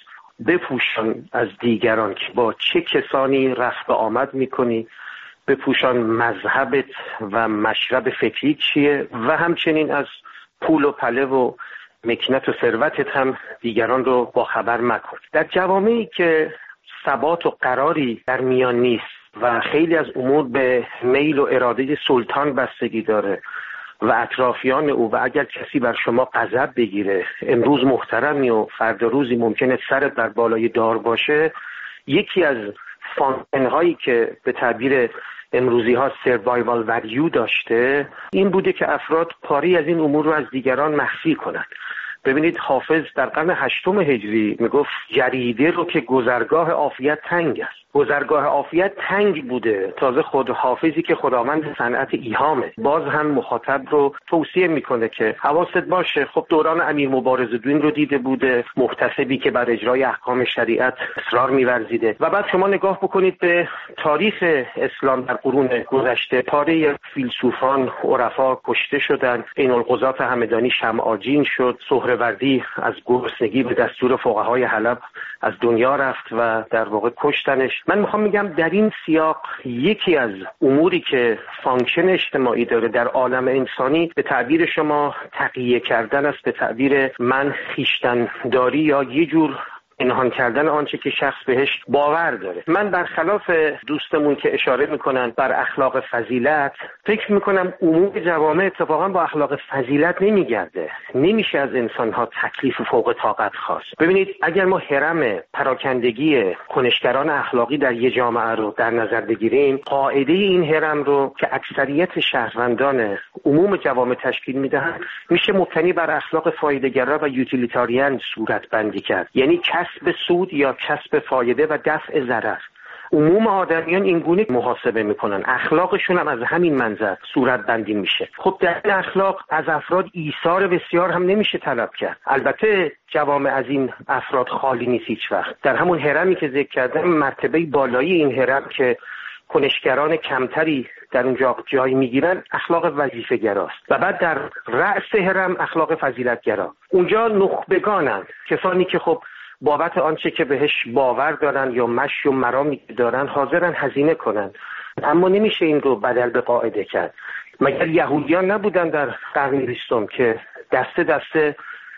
بپوشان از دیگران که با چه کسانی رفت و آمد میکنی، بپوشان مذهبت و مشرب فکری چیه و همچنین از پول و پله و مکنت و ثروتت هم دیگران رو با خبر مکن. در جوامعی که ثبات و قراری در میان نیست و خیلی از امور به میل و اراده سلطان بستگی داره و اطرافیان او، و اگر کسی بر شما غضب بگیره، امروز محترمی و فردا روزی ممکنه سرت بر بالای دار باشه، یکی از فانکشن‌هایی که به تعبیر امروزی ها سروایوال ولیو داشته این بوده که افراد پاری از این امور رو از دیگران مخفی کنند. ببینید حافظ در قرن 8 هجری میگفت جریده رو که گذرگاه عافیت تنگ است. گذرگاه عافیت تنگ بوده. تازه خود حافظی که خداوند صنعت ایهامه باز هم مخاطب رو توصیه میکنه که حواست باشه. خب دوران امیر مبارزالدین رو دیده بوده، محتسبی که بر اجرای احکام شریعت اصرار می‌ورزیده. و بعد شما نگاه بکنید به تاریخ اسلام در قرون گذشته، پاره فیلسوفان عرفا کشته شدند. عین القضات همدانی شمع‌آجین شد. سهروردی از گرسنگی به دستور فقهای حلب از دنیا رفت و در واقع کشتنش. من میخوام میگم در این سیاق یکی از اموری که فانکشن اجتماعی داره در عالم انسانی به تعبیر شما تقیه کردن است، به تعبیر من خویشتن داری یا یه جور پنهان کردن آنچه که شخص بهش باور داره. من برخلاف دوستمون که اشاره میکنن بر اخلاق فضیلت، فکر میکنم عموم جوامع اتفاقا با اخلاق فضیلت نمیگرده. نمیشه از انسانها تکلیف فوق طاقت خواست. ببینید اگر ما هرم پراکندگی کنشگران اخلاقی در یک جامعه رو در نظر بگیریم، قاعده این هرم رو که اکثریت شهروندان عموم جوامع تشکیل میدهند میشه مبتنی بر اخلاق فایده‌گرا و یوتیلیتاریان صورت بندی کرد. یعنی کسب سود یا کسب فایده و دفع ضرر. عموم آدمیان این گونه محاسبه میکنن، اخلاقشون هم از همین منظر صورت بندی میشه. خب در این اخلاق از افراد ایثار بسیار هم نمیشه طلب کرد. البته جوامع از این افراد خالی نیست هیچ وقت. در همون هرمی که ذکر کردم، مرتبه بالایی این هرم که کنشگران کمتری در اونجا جای میگیرن اخلاق وظیفه گراست و بعد در رأس هرم اخلاق فضیلت گرا. اونجا نخبگانن، کسانی که خب بابت آنچه که بهش باور دارن یا مشی و مرامی دارن حاضرن هزینه کنن. اما نمیشه این رو بدل به قاعده کرد. مگر یهودیان نبودن در قرن 20 که دسته دسته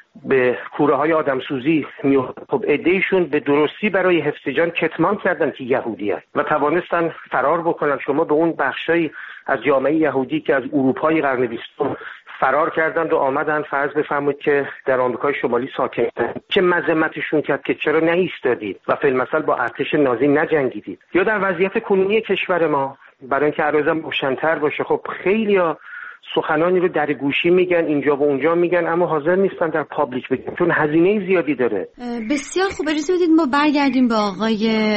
به کوره های آدمسوزی خب عده‌ایشون به درستی برای حفظ جان کتمان کردن که یهودی هست و توانستن فرار بکنن. شما به اون بخشایی از جامعه یهودی که از اروپای قرن 20 فرار کردند و آمدن فرض بفرمایید که در آمریکای شمالی ساکن چه مذمتشون کرد که چرا نایستادید و فی المثل با ارتش نازی نجنگیدید. یا در وضعیت کنونی کشور ما برای اینکه عرضم روشن‌تر باشه، خب خیلی‌ها سخنانی رو در گوشی میگن، اینجا و اونجا میگن، اما حاضر نیستن در پابلیک بگن چون هزینه زیادی داره. بسیار خوب. اجازه بدید ما برگردیم به آقای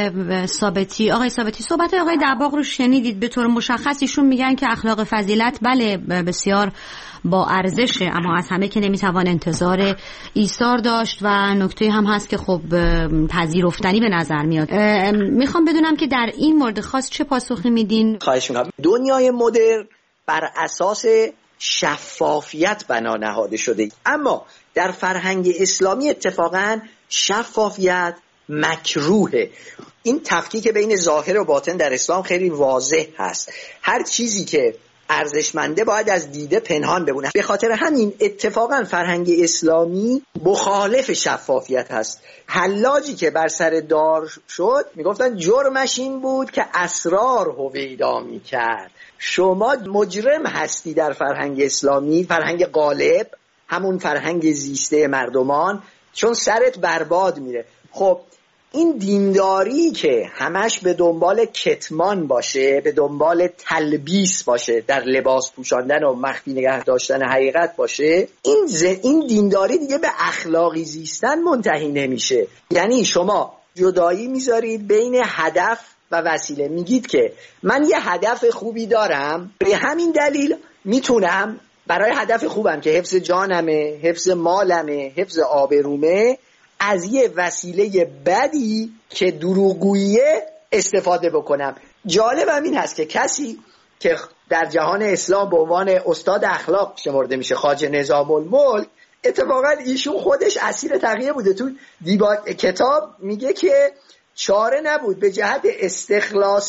ثابتی. آقای ثابتی، صحبت آقای دباغ رو شنیدید. به طور مشخص ایشون میگن که اخلاق فضیلت بله بسیار با ارزشه، اما از همه که نمیتوان انتظار ایثار داشت و نکته هم هست که خب پذیرفتنی به نظر میاد. میخوام بدونم که در این مورد خاص چه پاسخی میدین؟ خواهش میکنم. دنیای مدرن بر اساس شفافیت بنا نهاده شده. اما در فرهنگ اسلامی اتفاقاً شفافیت مکروهه. این تفکیک بین ظاهر و باطن در اسلام خیلی واضح هست. هر چیزی که ارزشمنده باید از دیده پنهان بمونه. به خاطر همین اتفاقا فرهنگ اسلامی مخالف شفافیت هست. حلاجی که بر سر دار شد میگفتن جرمش این بود که اسرار هویدا میکرد. شما مجرم هستی در فرهنگ اسلامی، فرهنگ غالب، همون فرهنگ زیسته مردمان، چون سرت برباد میره. خب این دینداری که همش به دنبال کتمان باشه، به دنبال تلبیس باشه، در لباس پوشاندن و مخفی نگه داشتن حقیقت باشه، این دینداری دیگه به اخلاقی زیستن منتهی نمیشه. یعنی شما جدایی میذارید بین هدف و وسیله. میگید که من یه هدف خوبی دارم، به همین دلیل میتونم برای هدف خوبم که حفظ جانمه، حفظ مالمه، حفظ آبرومه، از یه وسیله بدی که دروغگوییه استفاده بکنم. جالبم این هست که کسی که در جهان اسلام به عنوان استاد اخلاق شمرده میشه، خواجه نظام الملک، اتفاقا ایشون خودش اسیر تقیه بوده. تو کتاب میگه که چاره نبود به جهت استخلاص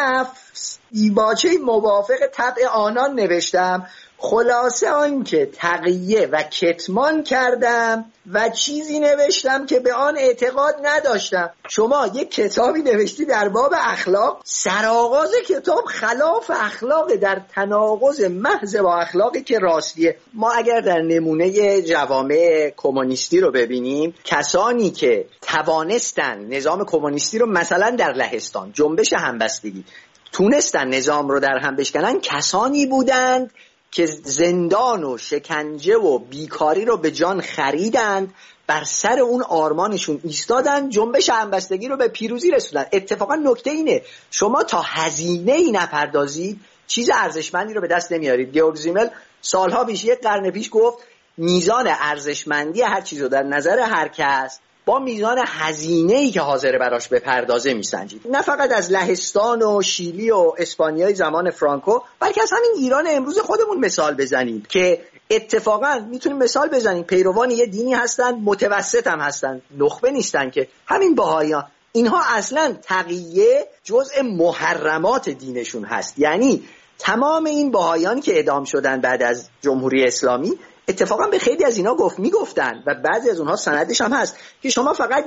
نفس دیباچه موافق طبع آنان نوشتم، خلاصه آن که تقیه و کتمان کردم و چیزی نوشتم که به آن اعتقاد نداشتم. شما یک کتابی نوشتی در باب اخلاق، سرآغاز کتاب خلاف اخلاق، در تناقض محض با اخلاقی که راستیه. ما اگر در نمونه جوامع کمونیستی رو ببینیم، کسانی که توانستن نظام کمونیستی رو مثلا در لهستان جنبش همبستگی تونستن نظام رو در هم بشکنن، کسانی بودند که زندان و شکنجه و بیکاری رو به جان خریدند، بر سر اون آرمانشون ایستادن، جنبش همبستگی رو به پیروزی رسوندن. اتفاقا نکته اینه شما تا هزینه ای نپردازید چیز ارزشمندی رو به دست نمیارید. گیورگ زیمل سالها پیش، یک قرن پیش گفت میزان ارزشمندی هر چیز رو در نظر هر کس با میزان هزینه‌ای که حاضر براش بپردازه میسنجید. نه فقط از لهستان و شیلی و اسپانیای زمان فرانکو، بلکه از همین ایران امروز خودمون مثال بزنیم که اتفاقا میتونیم مثال بزنیم پیروان یه دینی هستن، متوسط هم هستن، نخبه نیستن، که همین بهائیان، اینها اصلا تقیه جزء محرمات دینشون هست. یعنی تمام این بهائیان که اعدام شدن بعد از جمهوری اسلامی، اتفاقا به خیلی از اینا میگفتن و بعضی از اونها سندش هم هست که شما فقط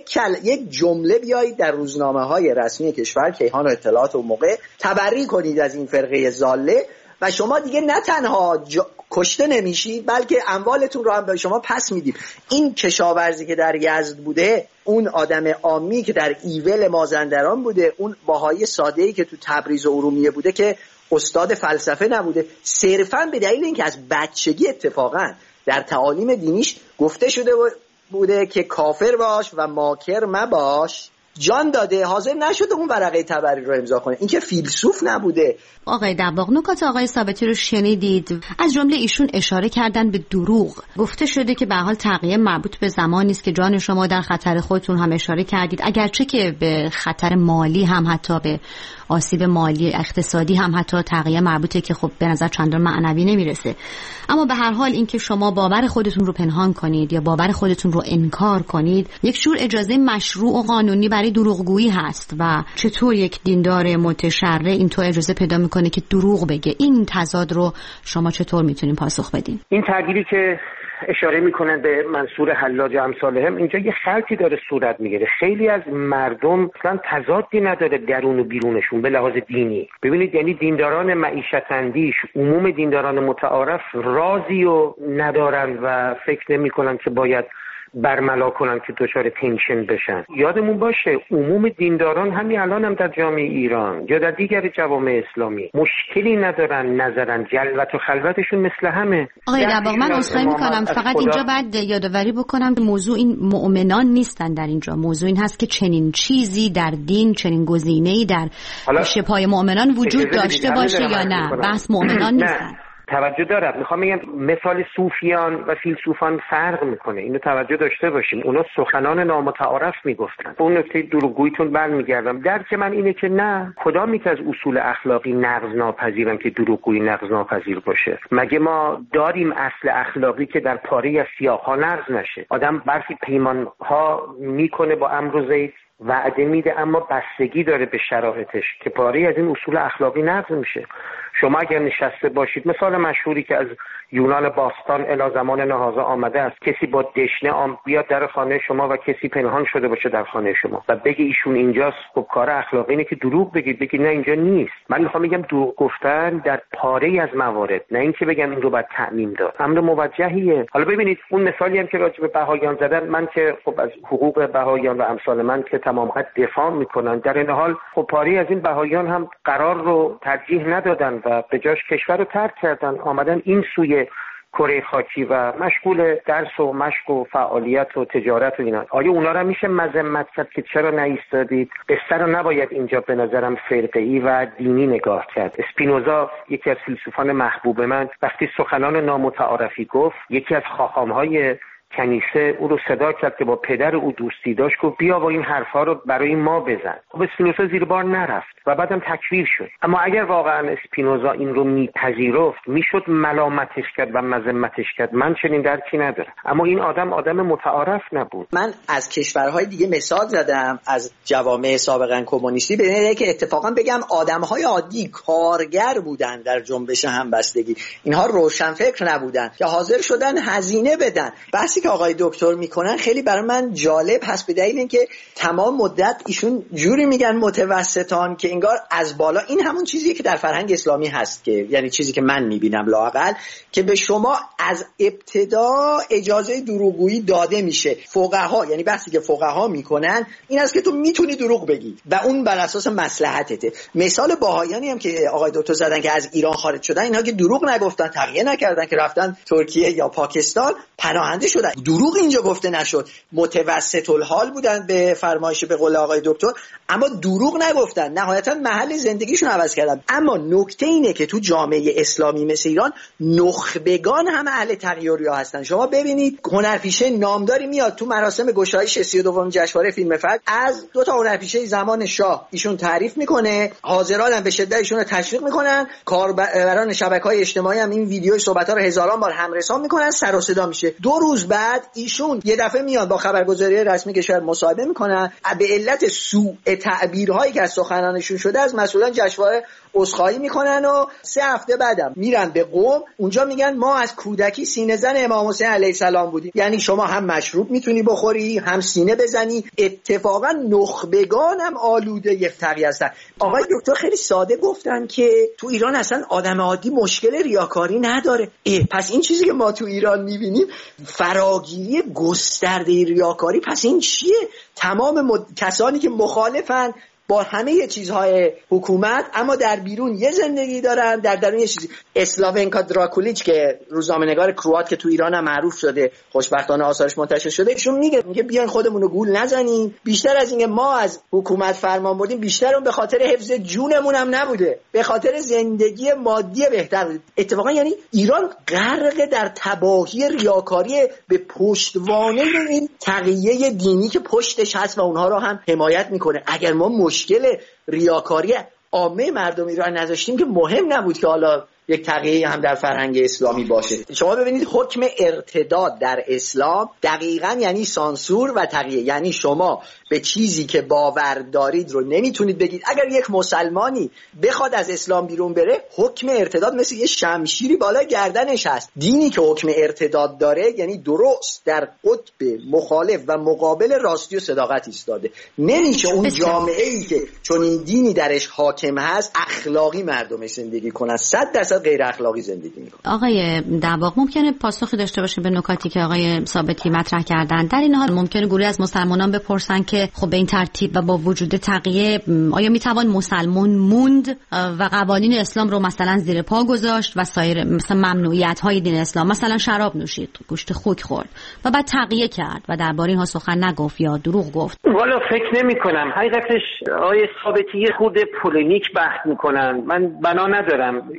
یک جمله بیایید در روزنامه‌های رسمی کشور، کیهان و اطلاعات و موقع، تبری کنید از این فرقه ضاله و شما دیگه نه تنها کشته نمیشید بلکه اموالتون رو هم به شما پس میدید. این کشاورزی که در یزد بوده، اون آدم عامی که در ایول مازندران بوده، اون بهایی ساده‌ای که تو تبریز و ارومیه بوده که استاد فلسفه نبوده، صرفاً به دلیل اینکه از بچگی اتفاقاً در تعالیم دینیش گفته شده بوده که کافر باش و ماکر مباش، جان داده، حاضر نشده اون ورقه تبری رو امضا کنه. این که فیلسوف نبوده. آقای دباغ، نکات آقای ثابتی رو شنیدید. از جمله ایشون اشاره کردن به دروغ. گفته شده که به حال تقیه مربوط به زمانی است که جان شما در خطر، خودتون هم اشاره کردید، اگرچه که به خطر مالی هم، حتی به آسیب مالی اقتصادی هم حتی تقیه مربوطه که خب به نظر چندان معنوی نمیرسه. اما به هر حال این که شما باور خودتون رو پنهان کنید یا باور خودتون رو انکار کنید، یک جور اجازه مشروع و قانونی برای دروغگویی هست. و چطور یک دیندار متشرع اینطور اجازه پیدا میکنه که دروغ بگه؟ این تضاد رو شما چطور میتونین پاسخ بدین؟ این تغییری که اشاره میکنن به منصور حلاج امثالهم، اینجا یه خلطی داره صورت میگیره. خیلی از مردم اصلا تضادی نداره درون و بیرونشون به لحاظ دینی. ببینید، یعنی دینداران معیشت اندیش، عموم دینداران متعارف رازی رو ندارن و فکر نمیکنن که باید برملا کنن که دچار تنشن بشن. یادمون باشه عموم دینداران همین الان هم در جامعه ایران یا در دیگر جوامع اسلامی مشکلی ندارن، نظرن جلوت و خلوتشون مثل همه. آقای دباغ، من عذرخواهی میکنم، فقط اینجا باید یادآوری بکنم که موضوع این مؤمنان نیستن. در اینجا موضوع این هست که چنین چیزی در دین، چنین گزینه‌ای در شبهای مؤمنان وجود داشته باشه یا نه. بحث مؤمنان نیستن. توجه دارم. میخوام بگم مثال صوفیان و فیلسوفان فرق میکنه، اینو توجه داشته باشیم. اونا سخنان نامتعارف میگفتن. اون نکته دروغگوییتون برمیگردم. درک من اینه که نه، کدامی که از اصول اخلاقی نقض ناپذیرن که دروغگویی نقض ناپذیر باشه؟ مگه ما داریم اصل اخلاقی که در پاره از سیاق‌ها نقض نشه؟ آدم برخی پیمان‌ها میکنه با امر و زید، وعده میده، اما بستگی داره به شرایطش که پاره از این اصول اخلاقی نقض میشه. شما اگر نشسته باشید، مثال مشهوری که از یونان باستان الی زمان نهازا آمده است، کسی با دشنه بیاد در خانه شما و کسی پنهان شده باشه در خانه شما و بگه ایشون اینجاست، خب کار اخلاقی اینه که دروغ بگید نه اینجا نیست. من میخوام بگم دروغ گفتن در پاره از موارد، نه اینکه بگم این رو باید تعمیم داد، امر موجهیه. حالا ببینید اون مثالی هم که راجع به بهایان زدن، من که خب از حقوق بهایان و امثال من که تمام قد دفاع میکنن، در این حال خب پاره از این بهایان هم قرار رو ترجیح ندادن و به جاش کشور رو ترک کردن، آمدن این سوی کره خاکی و مشغول درس و مشق و فعالیت و تجارت و اینا. آیا اونا رو میشه مذمت کرد که چرا نایستادید؟ قصه رو نباید اینجا به نظرم فرقه‌ای و دینی نگاه کرد. اسپینوزا یکی از فیلسوفان محبوب من وقتی سخنان نامتعارفی گفت، یکی از خاخام‌های کنیسه او رو صدا کرد که با پدر او دوستی داشت، گفت بیا با این حرفا رو برای ما بزن. خب اسپینوزا زیر بار نرفت و بعدم تکفیر شد. اما اگر واقعا اسپینوزا این رو میپذیرفت، میشد ملامتش کرد و مذمتش کرد. من چنین درکی ندارم. اما این آدم متعارف نبود. من از کشورهای دیگه مثال زدم، از جوامع سابقا کمونیستی، به اینه که اتفاقا بگم آدمهای عادی کارگر بودن در جنبش همبستگی. اینها روشنفکر نبودن که حاضر شدن هزینه بدن. بحثی که آقای دکتر میکنن خیلی برای من جالب هست، به دلیل اینکه تمام مدت ایشون جوری میگن متوسطان که انگار از بالا، این همون چیزیه که در فرهنگ اسلامی هست، که یعنی چیزی که من میبینم لااقل، که به شما از ابتدا اجازه دروغگویی داده میشه. فقها، یعنی بحثی که فقها میکنن این است که تو میتونی دروغ بگی و اون بر اساس مصلحتته. مثال باهایانی هم که آقای دکتر زدن که از ایران خارج شدن، اینها که دروغ نگفتن، تقیه نکردن، که رفتن ترکیه یا پاکستان پناهنده شدن، دروغ اینجا گفته نشد، متوسط الحال بودن به فرمایش به قول آقای دکتر، اما دروغ نگفتن، نهایتا محل زندگیشون عوض کردن. اما نکته اینه که تو جامعه اسلامی مثل ایران نخبگان هم اهل تغییر هستن. شما ببینید هنرپیشه نامداری میاد تو مراسم گشایش 32 جشنواره فیلم فجر، از دو تا هنرپیشه زمان شاه ایشون تعریف میکنه، حاضران هم به شدت ایشون رو تشویق میکنن، کاربران شبکه‌های اجتماعی هم این ویدیو صحبت‌ها رو هزاران بار همرسان میکنن، سر و صدا میشه. 2 روز بعد ایشون یه دفعه میاد با خبرگزاری رسمی کشور مصاحبه میکنن، به علت سوء تعبیرهایی که از سخنانشون شده از مسئولان جشنواره عذرخواهی میکنن و 3 هفته بعدم میرن به قم، اونجا میگن ما از کودکی سینه زن امام حسین علیه السلام بودیم. یعنی شما هم مشروب میتونی بخوری، هم سینه بزنی. اتفاقا نخبگان هم آلوده یک تقی هستن. آقای دکتر خیلی ساده گفتن که تو ایران اصلا آدم عادی مشکل ریاکاری نداره. پس این چیزی که ما تو ایران میبینیم فراگیری گسترده ریاکاری، پس این چیه؟ تمام کسانی که مخالفن با همه چیزهای حکومت اما در بیرون یه زندگی دارن، در درون یه چیزی. اسلاونکا دراکولیچ که روزنامه‌نگار کروات که تو ایران هم معروف شده، خوشبختانه آثارش منتشر شده، ایشون میگه بیاین خودمون رو گول نزنیم، بیشتر از اینکه ما از حکومت فرمان بردیم، بیشتر اون به خاطر حفظ جونمون هم نبوده، به خاطر زندگی مادی بهتر بود. اتفاقا یعنی ایران غرق در تباهی ریاکاری به پشتوانه این تقیه دینی که پشتش هست و اونها رو هم حمایت میکنه. اگر ما مشکل ریاکاری عامه مردم ایران نداشتیم که مهم نبود که حالا یک تقیه هم در فرهنگ اسلامی باشه. شما ببینید حکم ارتداد در اسلام دقیقاً یعنی سانسور و تقیه، یعنی شما به چیزی که باور دارید رو نمیتونید بگید. اگر یک مسلمانی بخواد از اسلام بیرون بره، حکم ارتداد مثل یه شمشیری بالا گردنش هست. دینی که حکم ارتداد داره یعنی درست در قطب مخالف و مقابل راستی و صداقت ایستاده. نمیشه اون جامعه‌ای که چون این دینی درش حاکم هست اخلاقی مردمش زندگی کنن، 100% غیر اخلاقی زندگی میکنن. آقای دباغ ممکنه پاسخی داشته باشه به نکاتی که آقای ثابتی مطرح کردن؟ در این حال ممکنه گروهی از مسلمانان بپرسن که خب به این ترتیب و با وجود تقیه آیا میتوان مسلمان موند و قوانین اسلام رو مثلا زیر پا گذاشت و سایر مثلا ممنوعیت های دین اسلام، مثلا شراب نوشید، گوشت خوک خورد و بعد تقیه کرد و درباره اینها سخن نگفت یا دروغ گفت؟ والا فکر نمی کنم. حقیقتش آقای ثابتی خود پولینیک بحث میکنن، من بنا ندارم وارد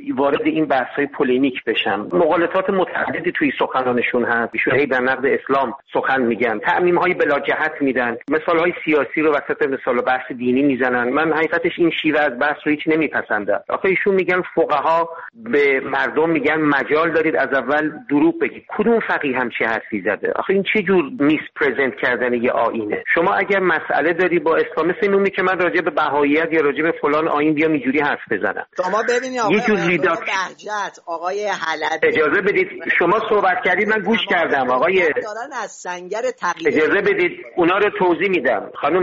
این بحث‌های پولیمیک بشم. مغالطات متعددی توی سخنانشون هست. ایشون هی در نقد اسلام سخن میگن، تعمیم‌های بلا جهت میدن، مثال‌های سیاسی رو وسط مثال بحث دینی میزنن. من حقیقتش این شیوه از بحث رو هیچ نمیپسندم. آخه ایشون میگن فقها به مردم میگن مجال دارید از اول دروغ بگید. کدوم فقیه همچی حرفی زده؟ آخه این چه جور میس پرزنت کردن یه آیینه؟ شما اگر مسئله داری با اسلام، مثل اینه که من راجع به بهاییت یا راجع به فلان آیین بیام اینجوری حرف بزنم. شما ببینید آقای بهجت، آقای حلبی، اجازه بدید شما صحبت کردید، من گوش کردم. آقای دارن از سنگر تقلید، اجازه بدید اونا رو توضیح میدم. خانم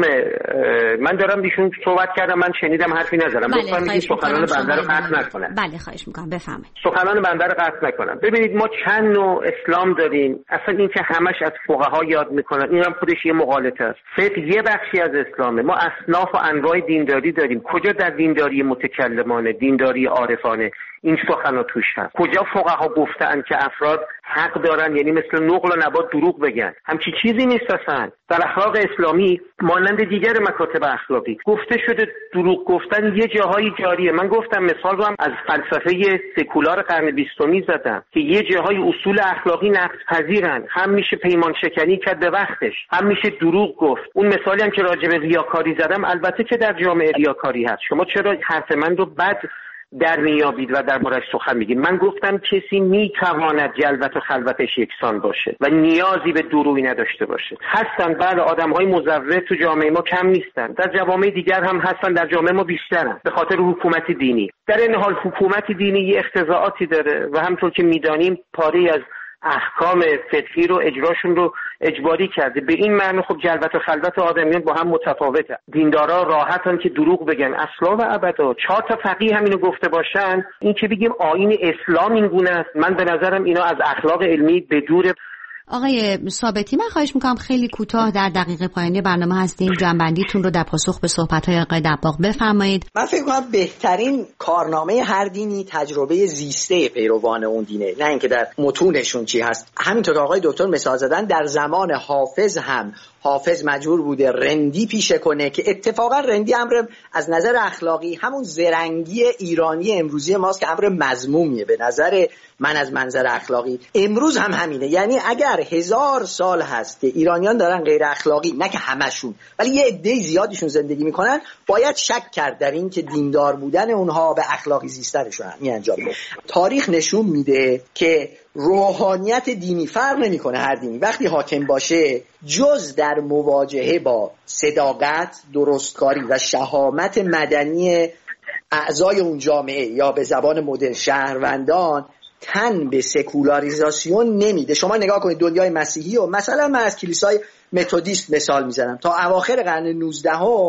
من دارم بیشون صحبت کردم، من شنیدم، حرفی نزدم. لطفا میگید سخنان بنده رو قطع نکنن. بله خواهش میکنم بفرمایید. سخنان بنده رو قطع نکنن. ببینید ما چند نوع اسلام داریم. اصلا این که همش از فقها یاد میکنن این هم خودش یه مغالطه است. فقه یه بخشی از اسلامه. ما اصناف و انواع دینداری داریم. کجا در دینداری متکلمانه، دینداری عارفانه این سخنا توش هست؟ کجا فقها گفتن که افراد حق دارن، یعنی مثل نقل و نبات دروغ بگن؟ همچی چیزی نیست اصلا. در اخلاق اسلامی مانند دیگر مکاتب اخلاقی گفته شده دروغ گفتن یه جاهایی جاریه. من گفتم مثال رو هم از فلسفه سکولار قرن 20 زدم که یه جاهای اصول اخلاقی نقض پذیرن. هم میشه پیمان شکنی کرد به وقتش، هم میشه دروغ گفت. اون مثالی هم که راجع به ریاکاری زدم، البته که در جامعه ریاکاری هست. شما چرا حرف من رو بد در میابید و در موردش سخن میگید؟ من گفتم کسی میتواند جلوت و خلوتش یکسان باشه و نیازی به دروغی نداشته باشه. هستن بعض آدم‌های مزور تو جامعه ما کم نیستن، در جوامع دیگر هم هستن، در جامعه ما بیشترن به خاطر حکومت دینی. در این حال حکومت دینی یه اختزاعاتی داره و همونطور که میدانیم پاره از احکام فقهی رو اجراشون رو اجباری کرده. به این معنی خب جلوت و خلوت آدمیان با هم متفاوته. دیندارا راحتن که دروغ بگن اصلا و ابدا. 4 تا فقیه هم اینو گفته باشن، این که بگیم آیین اسلام این گونه است، من به نظرم اینا از اخلاق علمی به دور. آقای ثابتی من خواهش میکنم خیلی کوتاه در دقیقه پایانی برنامه هستیم، جنبندیتون رو در پاسخ به صحبت‌های آقای دباغ بفرمایید. من فکر کنم بهترین کارنامه هر دینی تجربه زیسته پیروان اون دینه، نه اینکه در متونشون چی هست. همینطور که آقای دکتر مثال زدن، در زمان حافظ هم حافظ مجبور بوده رندی پیشه کنه که اتفاقا رندی امر از نظر اخلاقی همون زرنگی ایرانی امروزی ماست که امر مذمومیه به نظر من از منظر اخلاقی. امروز هم همینه. یعنی اگر 1000 سال هست که ایرانیان دارن غیر اخلاقی، نه که همشون ولی یه عده زیادیشون زندگی میکنن، باید شک کرد در این که دیندار بودن اونها به اخلاقی زیستنشون هم انجام میده. تاریخ نشون میده که روحانیت دینی فرق نمیکنه، هر دینی وقتی حاکم باشه جز در مواجهه با صداقت، درستکاری و شهامت مدنی اعضای اون جامعه یا به زبان مدرن شهروندان تن به سکولاریزاسیون نمیده. شما نگاه کنید دنیای مسیحی و مثلا من از کلیسای متودیست مثال میزنم، تا اواخر قرن 19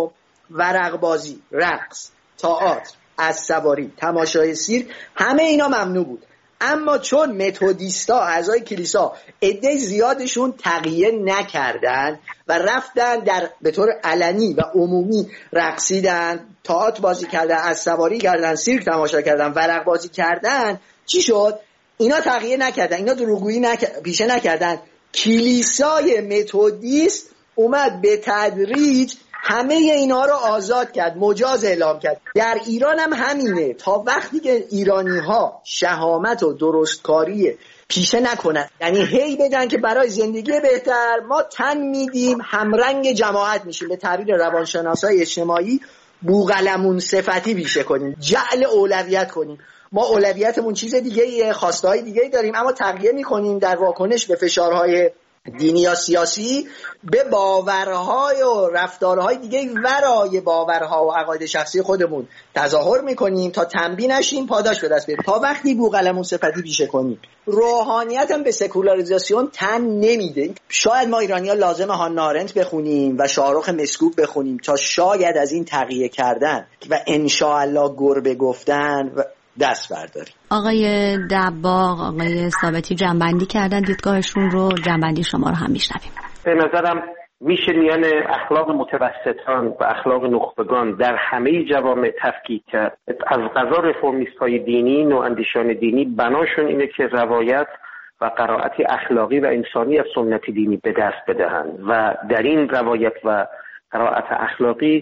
ورق بازی، رقص، تئاتر، اسبسواری، تماشای سیرک، همه اینا ممنوع بود. اما چون متودیستا اعضای کلیسا عده زیادشون تقیه نکردن و رفتن در به طور علنی و عمومی رقصیدن، تئاتر بازی کردن، اسبسواری کردن، سیرک تماشا کردن، ورق بازی کردن، چی شد؟ اینا تقیه نکردن، اینا دروغگویی پیشه نکردن. کلیسای متودیست اومد به تدریج همه اینا رو آزاد کرد، مجاز اعلام کرد. در ایران هم همینه. تا وقتی که ایرانی ها شهامت و درستکاری پیشه نکنن، یعنی هی بگن که برای زندگی بهتر ما تن میدیم، همرنگ جماعت میشیم، به تعبیر روانشناسای اجتماعی بوقلمون صفتی پیشه کنیم، جعل اولویت کنیم. ما اولویتمون چیز دیگه، خواستهای دیگه داریم، اما تغییر میکنیم در واکنش به فشارهای دینی یا سیاسی به باورهای و رفتارهای دیگه ورای باورها و عقاید شخصی خودمون تظاهر میکنیم تا تنبیه نشیم، پاداش به دست بیاریم. تا وقتی بوقلمون صفتی پیشه کنیم، روحانیت هم به سکولاریزاسیون تن نمیده. شاید ما ایرانی‌ها لازم هانا آرنت بخونیم و شاهرخ مسکوب بخونیم تا شاید از این تقیه کردن و انشاءالله گربه گفتن و دست برداریم. آقای دباغ، آقای ثابتی جنبندی کردن دیدگاهشون رو، جنبندی شما رو هم میشنویم. به نظرم میشه میان اخلاق متوسطان و اخلاق نخبگان در همه جوامع تفکیک کرد. از قضا رفرمیست‌های دینی، نواندیشان دینی بناشون اینه که روایت و قرائتی اخلاقی و انسانی از سنت دینی به دست بدهند و در این روایت و قرائت اخلاقی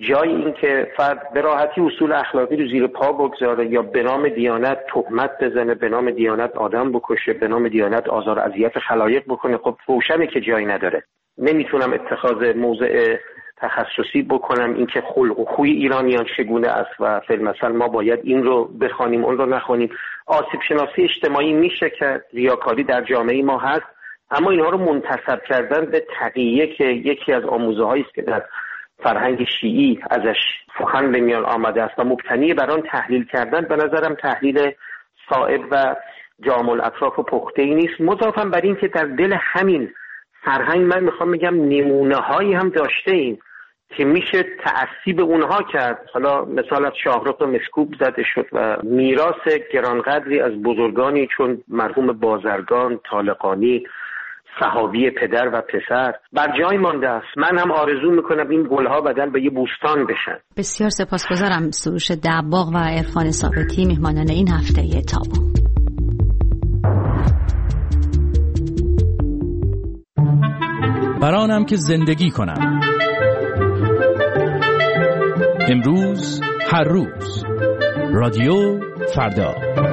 جای این که فرد به راحتی اصول اخلاقی رو زیر پا بگذاره یا به نام دیانت تهمت بزنه، به نام دیانت آدم بکشه، به نام دیانت آزار و اذیت خلایق بکنه، خب روشنه که جایی نداره. نمیتونم اتخاذ موضع تخصصی بکنم اینکه خلق و خوی ایرانیان چگونه است و فی‌المثل ما باید این رو بخوانیم اون رو نخوانیم. آسیب شناسی اجتماعی میشه که ریاکاری در جامعه ما هست، اما اینها رو منتسب کردن به تقیه که یکی از آموزه‌هایی است که در فرهنگ شیعی ازش سخن به میان آمده است و مبتنی بر آن تحلیل کردن، به نظرم تحلیل صائب و جامع الاطراف و پخته‌ای نیست. مضافاً بر این که در دل همین فرهنگ من میخوام بگم نمونه‌هایی هم داشته ایم که میشه تعصیب اونها کرد. حالا مثال از شاهرخ مسکوب زده شد و میراث گرانقدری از بزرگانی چون مرحوم بازرگان، طالقانی، صحابی پدر و پسر بر جای مانده است. من هم آرزو میکنم این گلها بدل به یه بوستان بشن. بسیار سپاسگزارم. سروش دباغ و عرفان ثابتی میهمانان این هفته تابو. برانم که زندگی کنم. امروز هر روز رادیو فردا.